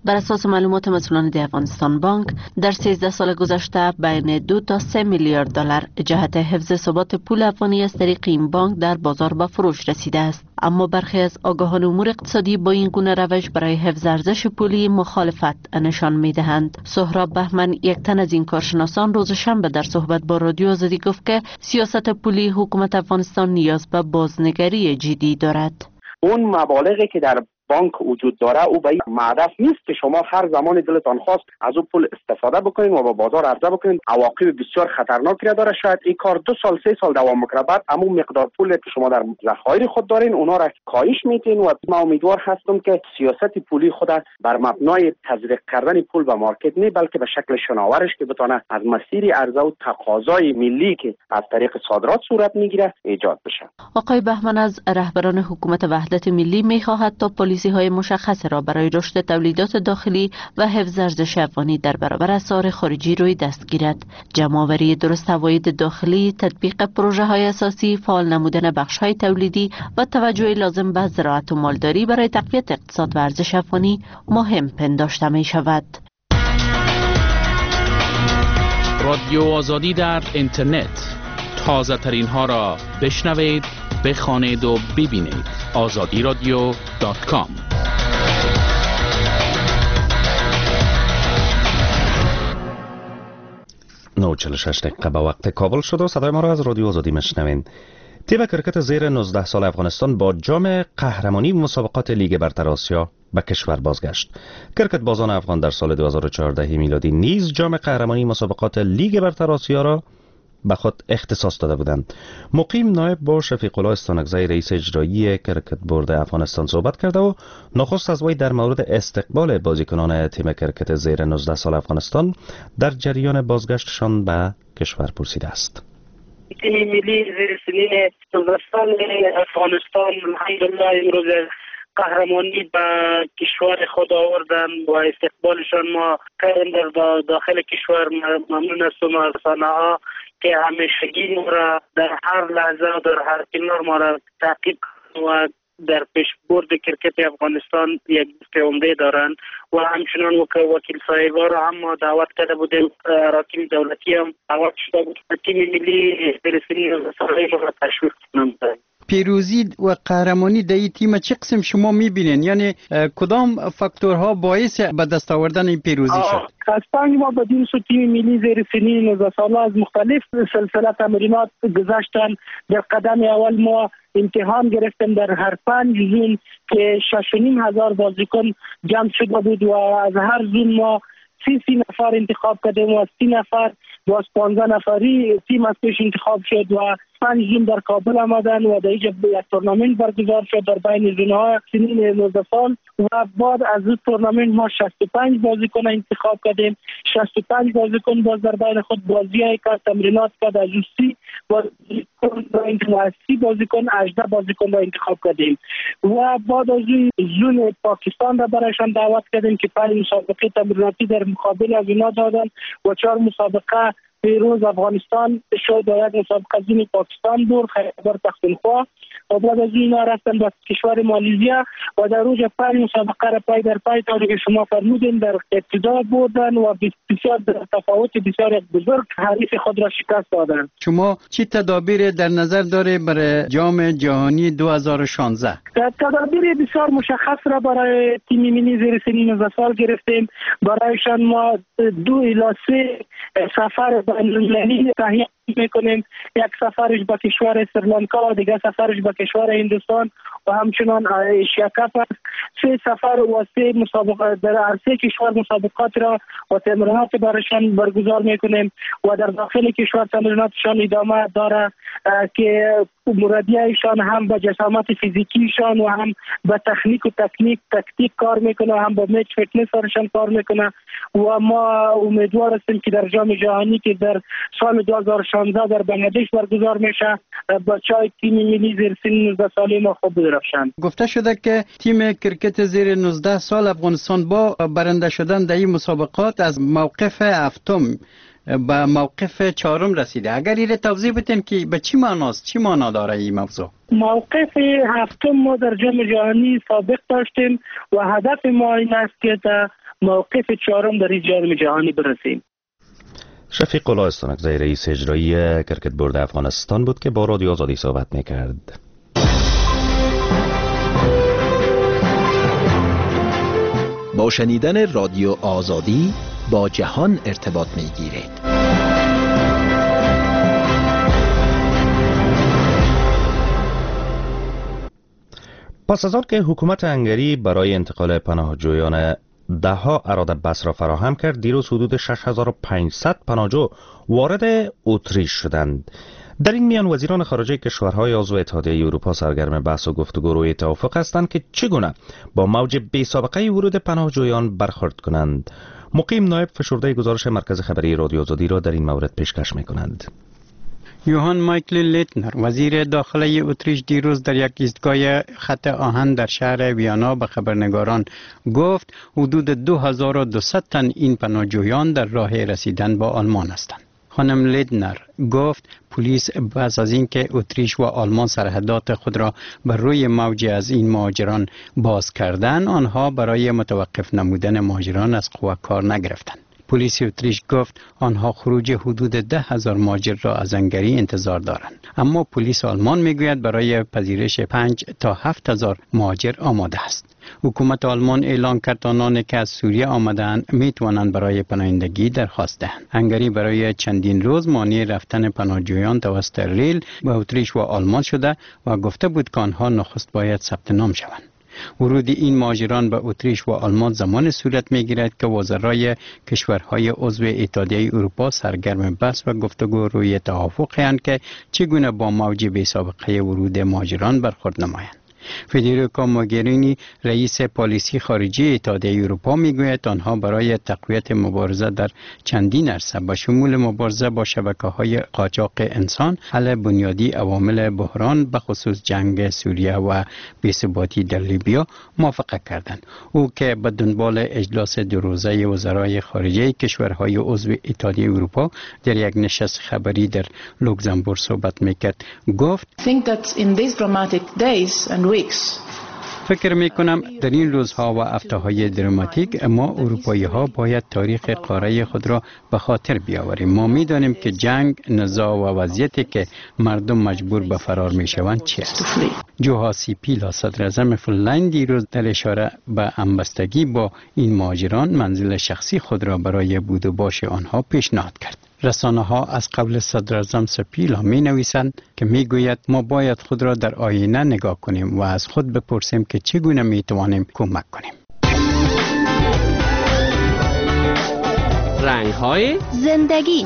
بر اساس معلومات مسئولان دی افغانستان بانک در 13 سال گذشته بین 2 تا 3 میلیارد دلار جهت حفظ ثبات پول افغانی از طریق این بانک در بازار به فروش رسیده است. اما برخی از آگاهان امور اقتصادی با این گونه روش برای حفظ ارزش پولی مخالفت نشان می‌دهند. سهراب بهمن، یک تن از این کارشناسان، روز شنبه در صحبت با رادیو آزادی گفت که سیاست پولی حکومت افغانستان نیاز به بازنگری جدی دارد. اون مبالغی که در بانک وجود داره او به این معدف نیست که شما هر زمان دلتان خواست از اون پول استفاده بکنین و به بازار عرضه بکنین. عواقب بسیار خطرناکی را داره. شاید این کار 2 سال 3 سال دوام بکنه، بعد همون مقدار پول که شما در ذخایر خود دارین اونا را کاهش میتین. و ما امیدوار هستم که سیاست پولی خود بر مبنای تزریق کردن پول به مارکت نه، بلکه به شکل شناورش که بتونه از مسیر عرضه و تقاضای ملی که از طریق صادرات صورت میگیره ایجاد بشه. آقای بهمن از رهبران حکومت وحدت ملی میخواهد تا پالیسی‌های مشخص را برای رشد تولیدات داخلی و حفظ ارزش افغانی در برابر اسعار خارجی روی دست گیرد. جمع‌آوری درست عواید داخلی، تطبیق پروژه‌های اساسی، فعال نمودن بخش‌های تولیدی و توجه لازم به زراعت و مالداری برای تقویت اقتصاد و ارزش افغانی مهم پنداشته می‌شود. رادیو آزادی در اینترنت، تازه ترین ها را بشنوید، بخوانید و ببینید. azadiradio.com. 9:46 دقیقه به وقت کابل شد و صدای ما را از رادیو آزادی میشنوین. تیم کرکت زیر 19 سال افغانستان با جام قهرمانی مسابقات لیگ برتر آسیا به کشور بازگشت. کرکت بازان افغان در سال 2014 میلادی نیز جام قهرمانی مسابقات لیگ برتر آسیا را به خود اختصاص داده بودند. مقیم نایب با شفیق الله استانکزی رئیس اجرایی کرکت بورد افغانستان صحبت کرده و نخست از وی در مورد استقبال بازیکنان تیم کرکت زیر 19 سال افغانستان در جریان بازگشتشان به کشور پرسیده است. تیم ملی زیر سنین 19 سال افغانستان الحمدلله امروز قهرمانی به کشور خود آوردن و استقبالشان ما کردیم در داخل کشور. ممنون هستم از رسانه‌ها که همیشگی ما را در هر لحظه و در هر کنار ما را تعقیب و در پیشبرد کرکت افغانستان یک دست عمده دارند و همچنان وکیل صاحبا را هم ما دعوت کرده بودیم. اراکین دولتی هم دعوت شده بود. تیم ملی فلسطینی سالهای ما را تشویق کنند. پیروزی و قهرمانی در این تیم چه قسم شما میبینین؟ یعنی کدام فاکتورها باعث به دست آوردن این پیروزی شد؟ کسانی ما به دین تیم ملی زیر سنین 19 ساله از مختلف سلسله تمرینات گذاشتن. در قدم اول ما امتحان گرفتیم در هر 5 زون که 6,500 بازیکن جمع شده بود و از هر زون ما 30 نفر انتخاب کردیم و از 30 نفر باز 15 نفری تیم از پیش انتخاب شد و 5 زون در کابل آمدن و در اینجا یک تورنمنت برگزار شد در بین زون‌های سنین 19 سال و بعد از این تورنمنت ما 65 بازیکن انتخاب کردیم. 65 بازیکن باز در بین خود بازی‌های کرد، تمرینات کرد. از 30 بازیکن 18 بازیکن را انتخاب کردیم و بعد از زون پاکستان را برایشان دعوت کردیم که 5 مسابقه تمریناتی در مقابل از اینا دادن و 4 مسابقه پیروز افغانستان شد و یک مسابقه زون پاکستان بود، خیبر پختونخوا و بعد از اینا رفتن به کشور مالزیا و در روز 5 مسابقه را پای در پای طوری که شما فرمودین در ابتدا بودن و بسیار تفاوت بسیار بزرگ حریف خود را شکست دادن. شما چی تدابیر در نظر داره برای جام جهانی 2016؟ تدابیر بسیار مشخص را برای تیم ملی زیر سنین 19 سال گرفتیم. برایشان ما 2 الی 3 سفر بین‌المللی تهیه میکنیم. یک سفرش به کشور سریلانکا و دیگر سفرش به کشور هندوستان و همچنان ایشیا کپ است. 3 سفر و 3 مسابقات در هر 3 کشور مسابقات را و تمرینات برایشان برگزار میکنیم و در داخل کشور تمریناتشان ادامه داره که مربیایشان هم با جسامت فیزیکیشان و هم با تکنیک و تکتیک کار میکنه و هم با میچ فیتنس برشان کار میکنه و ما امیدوار هستیم که در جام جهانی که در سال 2016 در بنگلادش برگزار میشه بچهای تیم ملی زیر سن 19 ساله ما خوب بدرخشند. گفته شده که تیم کرکت زیر 19 سال افغانستان با برنده شدن در این مسابقات از موقف هفتم به موقف 4 رسیده. اگر این توضیح بدین که به چی معناست، چی معنا داره این موضوع؟ موقف هفتم ما در جام جهانی سابق داشتیم و هدف ما این است که موقف چهارم در این جام جهانی برسیم. شفیق الله استانکزی رئیس اجرایی کرکت بورد افغانستان بود که با رادیو آزادی صحبت میکرد. با شنیدن رادیو آزادی با جهان ارتباط میگیرید. پس از آن که حکومت هنگری برای انتقال پناهجویان دهها اراده بس را فراهم کرد، دیروز حدود 6500 پناهجو وارد اتریش شدند. در این میان وزیران خارجه کشورهای عضو اتحادیه اروپا سرگرم بحث و گفتگو روی توافق هستند که چگونه با موج بی‌سابقه ورود پناهجویان برخورد کنند. مقیم نایب فشرده گزارش مرکز خبری رادیو آزادی را در این مورد پیشکش می‌کنند. یوهان مایکل لیتنر وزیر داخلی اتریش دیروز در یک ایستگاه خط آهن در شهر ویانا به خبرنگاران گفت حدود 2200 تن این پناهجویان در راه رسیدن به آلمان هستند. خانم لیدنر گفت پلیس پس از اینکه اتریش و آلمان سرحدات خود را بر روی موج از این مهاجران باز کردند، آنها برای متوقف نمودن مهاجران از قوه کار نگرفتند. پلیس اتریش گفت آنها خروج حدود 10,000 مهاجر را از هنگری انتظار دارند، اما پلیس آلمان میگوید برای پذیرش 5 تا 7,000 مهاجر آماده است. حکومت آلمان اعلام کرد آنانی که از سوریه آمدند میتوانند برای پناهندگی درخواست دهند. هنگری برای چندین روز مانع رفتن پناهجویان توسط ریل به اتریش و آلمان شده و گفته بود که آنها نخست باید ثبت نام شوند. ورود این مهاجران به اتریش و آلمان زمان صورت میگیرد که وزرای کشورهای عضو اتحادیه اروپا سرگرم بحث و گفتگو روی توافقی که چگونه با موج بی‌سابقه ورود مهاجران برخورد نمایند. فدریکا موگرینی رئیس پالیسی خارجی اتحادیه اروپا میگوید آنها برای تقویت مبارزه در چندین عرصه به شمول مبارزه با شبکه‌های قاچاق انسان، حل بنیادی عوامل بحران به خصوص جنگ سوریه و بی‌ثباتی در لیبیا موافقت کردند. او که به دنبال اجلاس دو روزه وزرای خارجه کشورهای عضو اتحادیه اروپا در یک نشست خبری در لوکزامبورگ صحبت میکرد گفت فکر می کنم در این روزها و هفته‌های دراماتیک ما اروپایی ها باید تاریخ قاره خود را به خاطر بیاوریم. ما می دانیم که جنگ، نزاع و وضعیتی که مردم مجبور به فرار می شوند چی است. جوها سیپیلا صدر اعظم فنلند دیروز در اشاره به همبستگی با این مهاجران منزل شخصی خود را برای بود و باش آنها پیشنهاد کرد. رسانه ها از قول صدر اعظم سپیلا می نویسند که می گوید ما باید خود را در آینه نگاه کنیم و از خود بپرسیم که چگونه می توانیم کمک کنیم. رنگ های زندگی.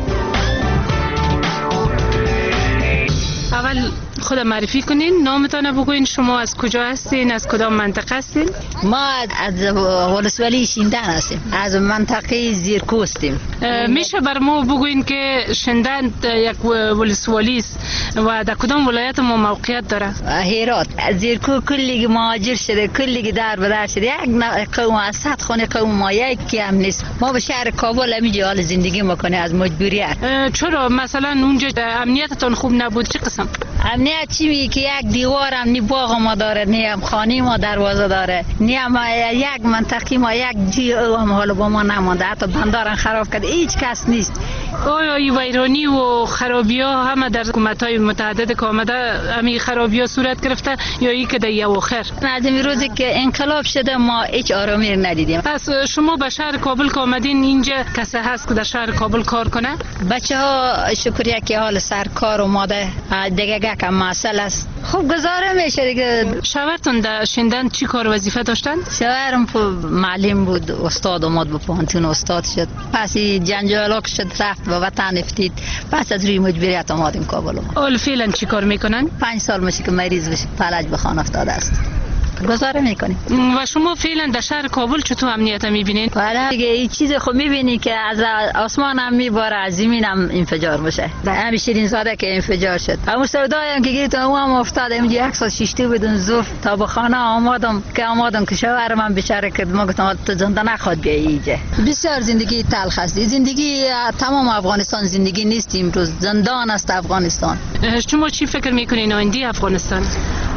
اول خود معرفی کنین، نامتان بگوین، شما از کجا هستین، از کدام منطقه هستین؟ ما از ولسوالی شیندن هستیم، از منطقه زیرکو هستیم. میشه بر ما بگوین که شیندن یک ولسوالی است و در کدام ولایت ما موقعیت داره؟ هرات. زیرکو کلی مهاجر شده، کلی در بدر شده، یک قوم از 100 خانه قوم ما یکی هم نیست. ما به شهر کابل همینجا حال زندگی میکنه از مجبوریت. چرا مثلا اونجا امنیتتون خوب نبود؟ چه قسم؟ امنیت چی میگه که یک دیوار هم نی باغ ما داره، نی هم خانه ما دروازه داره، نی هم یک منطقه ما یک جی هم حالا با ما نمانده، حتی بندارن خراب کرده، هیچ کس نیست. آیا این ویرانی و خرابی ها همه در حکومت‌های متعدد که آمده همین خرابی ها صورت گرفته یا این که در اواخر؟ از این روزی که انقلاب شده ما هیچ آرامی ندیدیم. پس شما به شهر کابل که آمدین، اینجا کسی هست که در شهر کابل کار کنه؟ بچه ها شکریه که حال سر کار اومده، دیگه کم مسئله است. خوب گذاره میشه دیگه. شوهرتون در شیندن چی کار وظیفه داشتن؟ شوهرم معلم بود، استاد اومد به پانتون استاد شد، پس جنجال شد رفت به وطن افتید، پس از روی مجبوریت آمدیم کابل. اول فعلا چی کار میکنن؟ 5 سال میشه که مریض بشه، فلج به خانه افتاده است، گذاره میکنیم. و شما فعلا در شهر کابل چطور امنیت میبینین؟ والا دیگه این چیز خب میبینی که از آسمان هم میباره، از زمین هم انفجار میشه. همین شیرین زاده که انفجار شد، همون سودای هم که گیرتون اون هم افتاد، اینجا 1 ساعت شیشته بدون زوف تا به خانه آمدم که شوهرم هم بیچاره که ما گفتم تو زنده نخواد بیایی اینجا. بسیار زندگی تلخ است، زندگی تمام افغانستان زندگی نیست، امروز زندان است افغانستان. شما چی فکر میکنین آینده افغانستان؟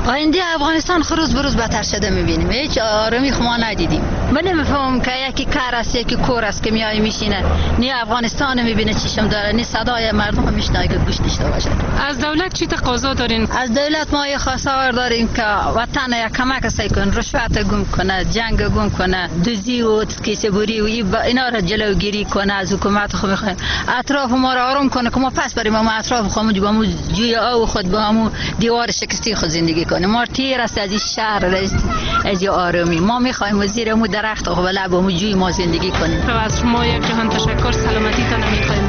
آینده افغانستان روز به روز بدتر شده میبینیم. هیچ آرامی ما ندیدیم. من نمیفهمم که یکی کار است یکی کور است که میای میشینه، نه افغانستان میبینه چشم داره، نه صدای مردم میشنوه که گوش داشته باشه. از دولت چی تقاضا دارین؟ از دولت ما یه خواستار داریم که وطن یک کمک سعی کنه، رشوت گم کنه، جنگ گم کنه، دزدی و کیسه بوری و اینا را جلوگیری کنه. از حکومت خو میخوایم اطراف ما را آروم کنه که ما پس بریم ما اطراف خودمون با مو جوی آب خود با همون دیوار شکستی خود زندگی کنیم. ما تیر است از این شهر از آرامی. ما میخوایم وزیر مو درخت خو بلا با مو جوی ما زندگی کنیم. از شما یک جهان تشکر. سلامتی تان میخوایم.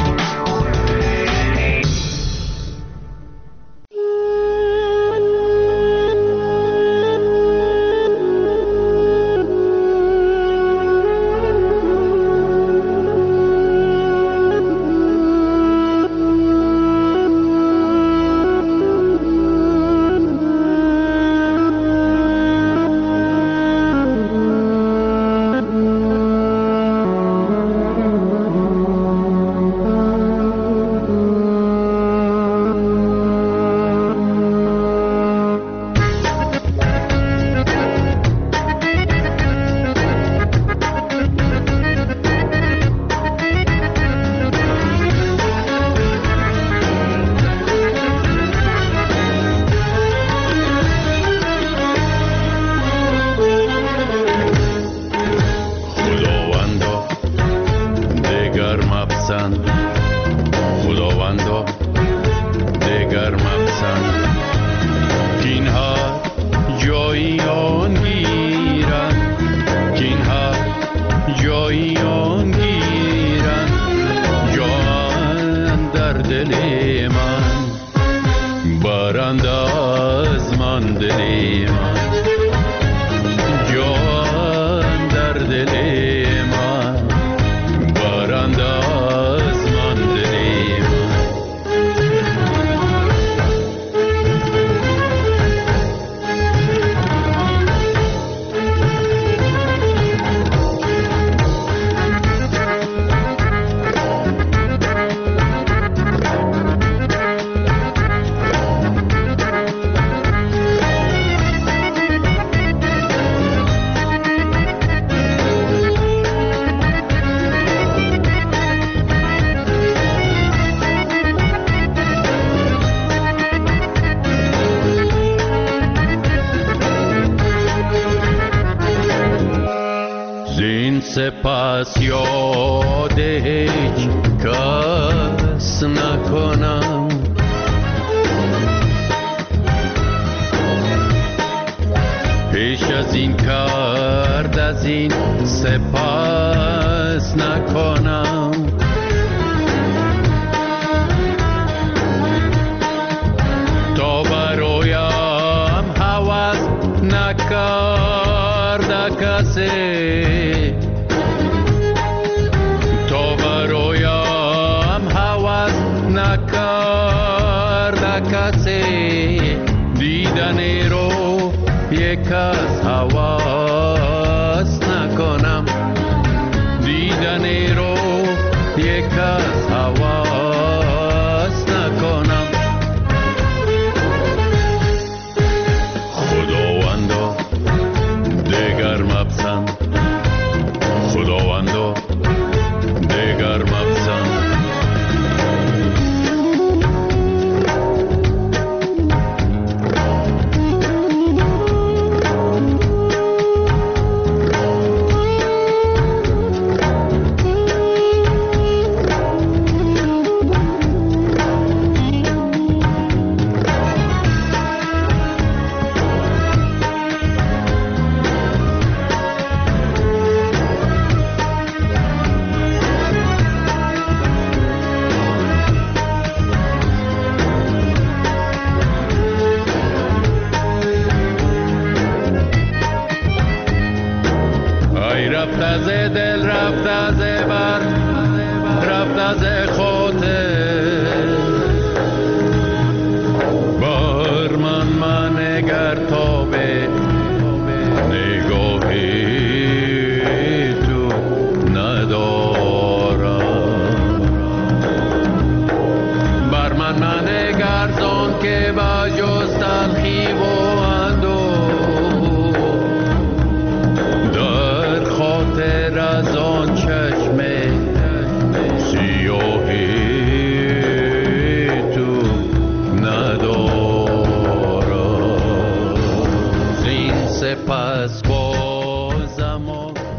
سپس یاد هیچ کس نکنم، پیش از این کرد از این سپس نکنم. تا برایم هوس نکرد کسی، دیدن رو یک از حواس نکنم، دیدن رو یک از حواس نکنم. خداوندا دیگر مپسند، خداوندا دیگر مپسند. رفت از دل، رفت از بر، رفت از خاطر، بر من نگر تا به نگاهی تو ندارم. بر من نگر زان که با جز تلخی و از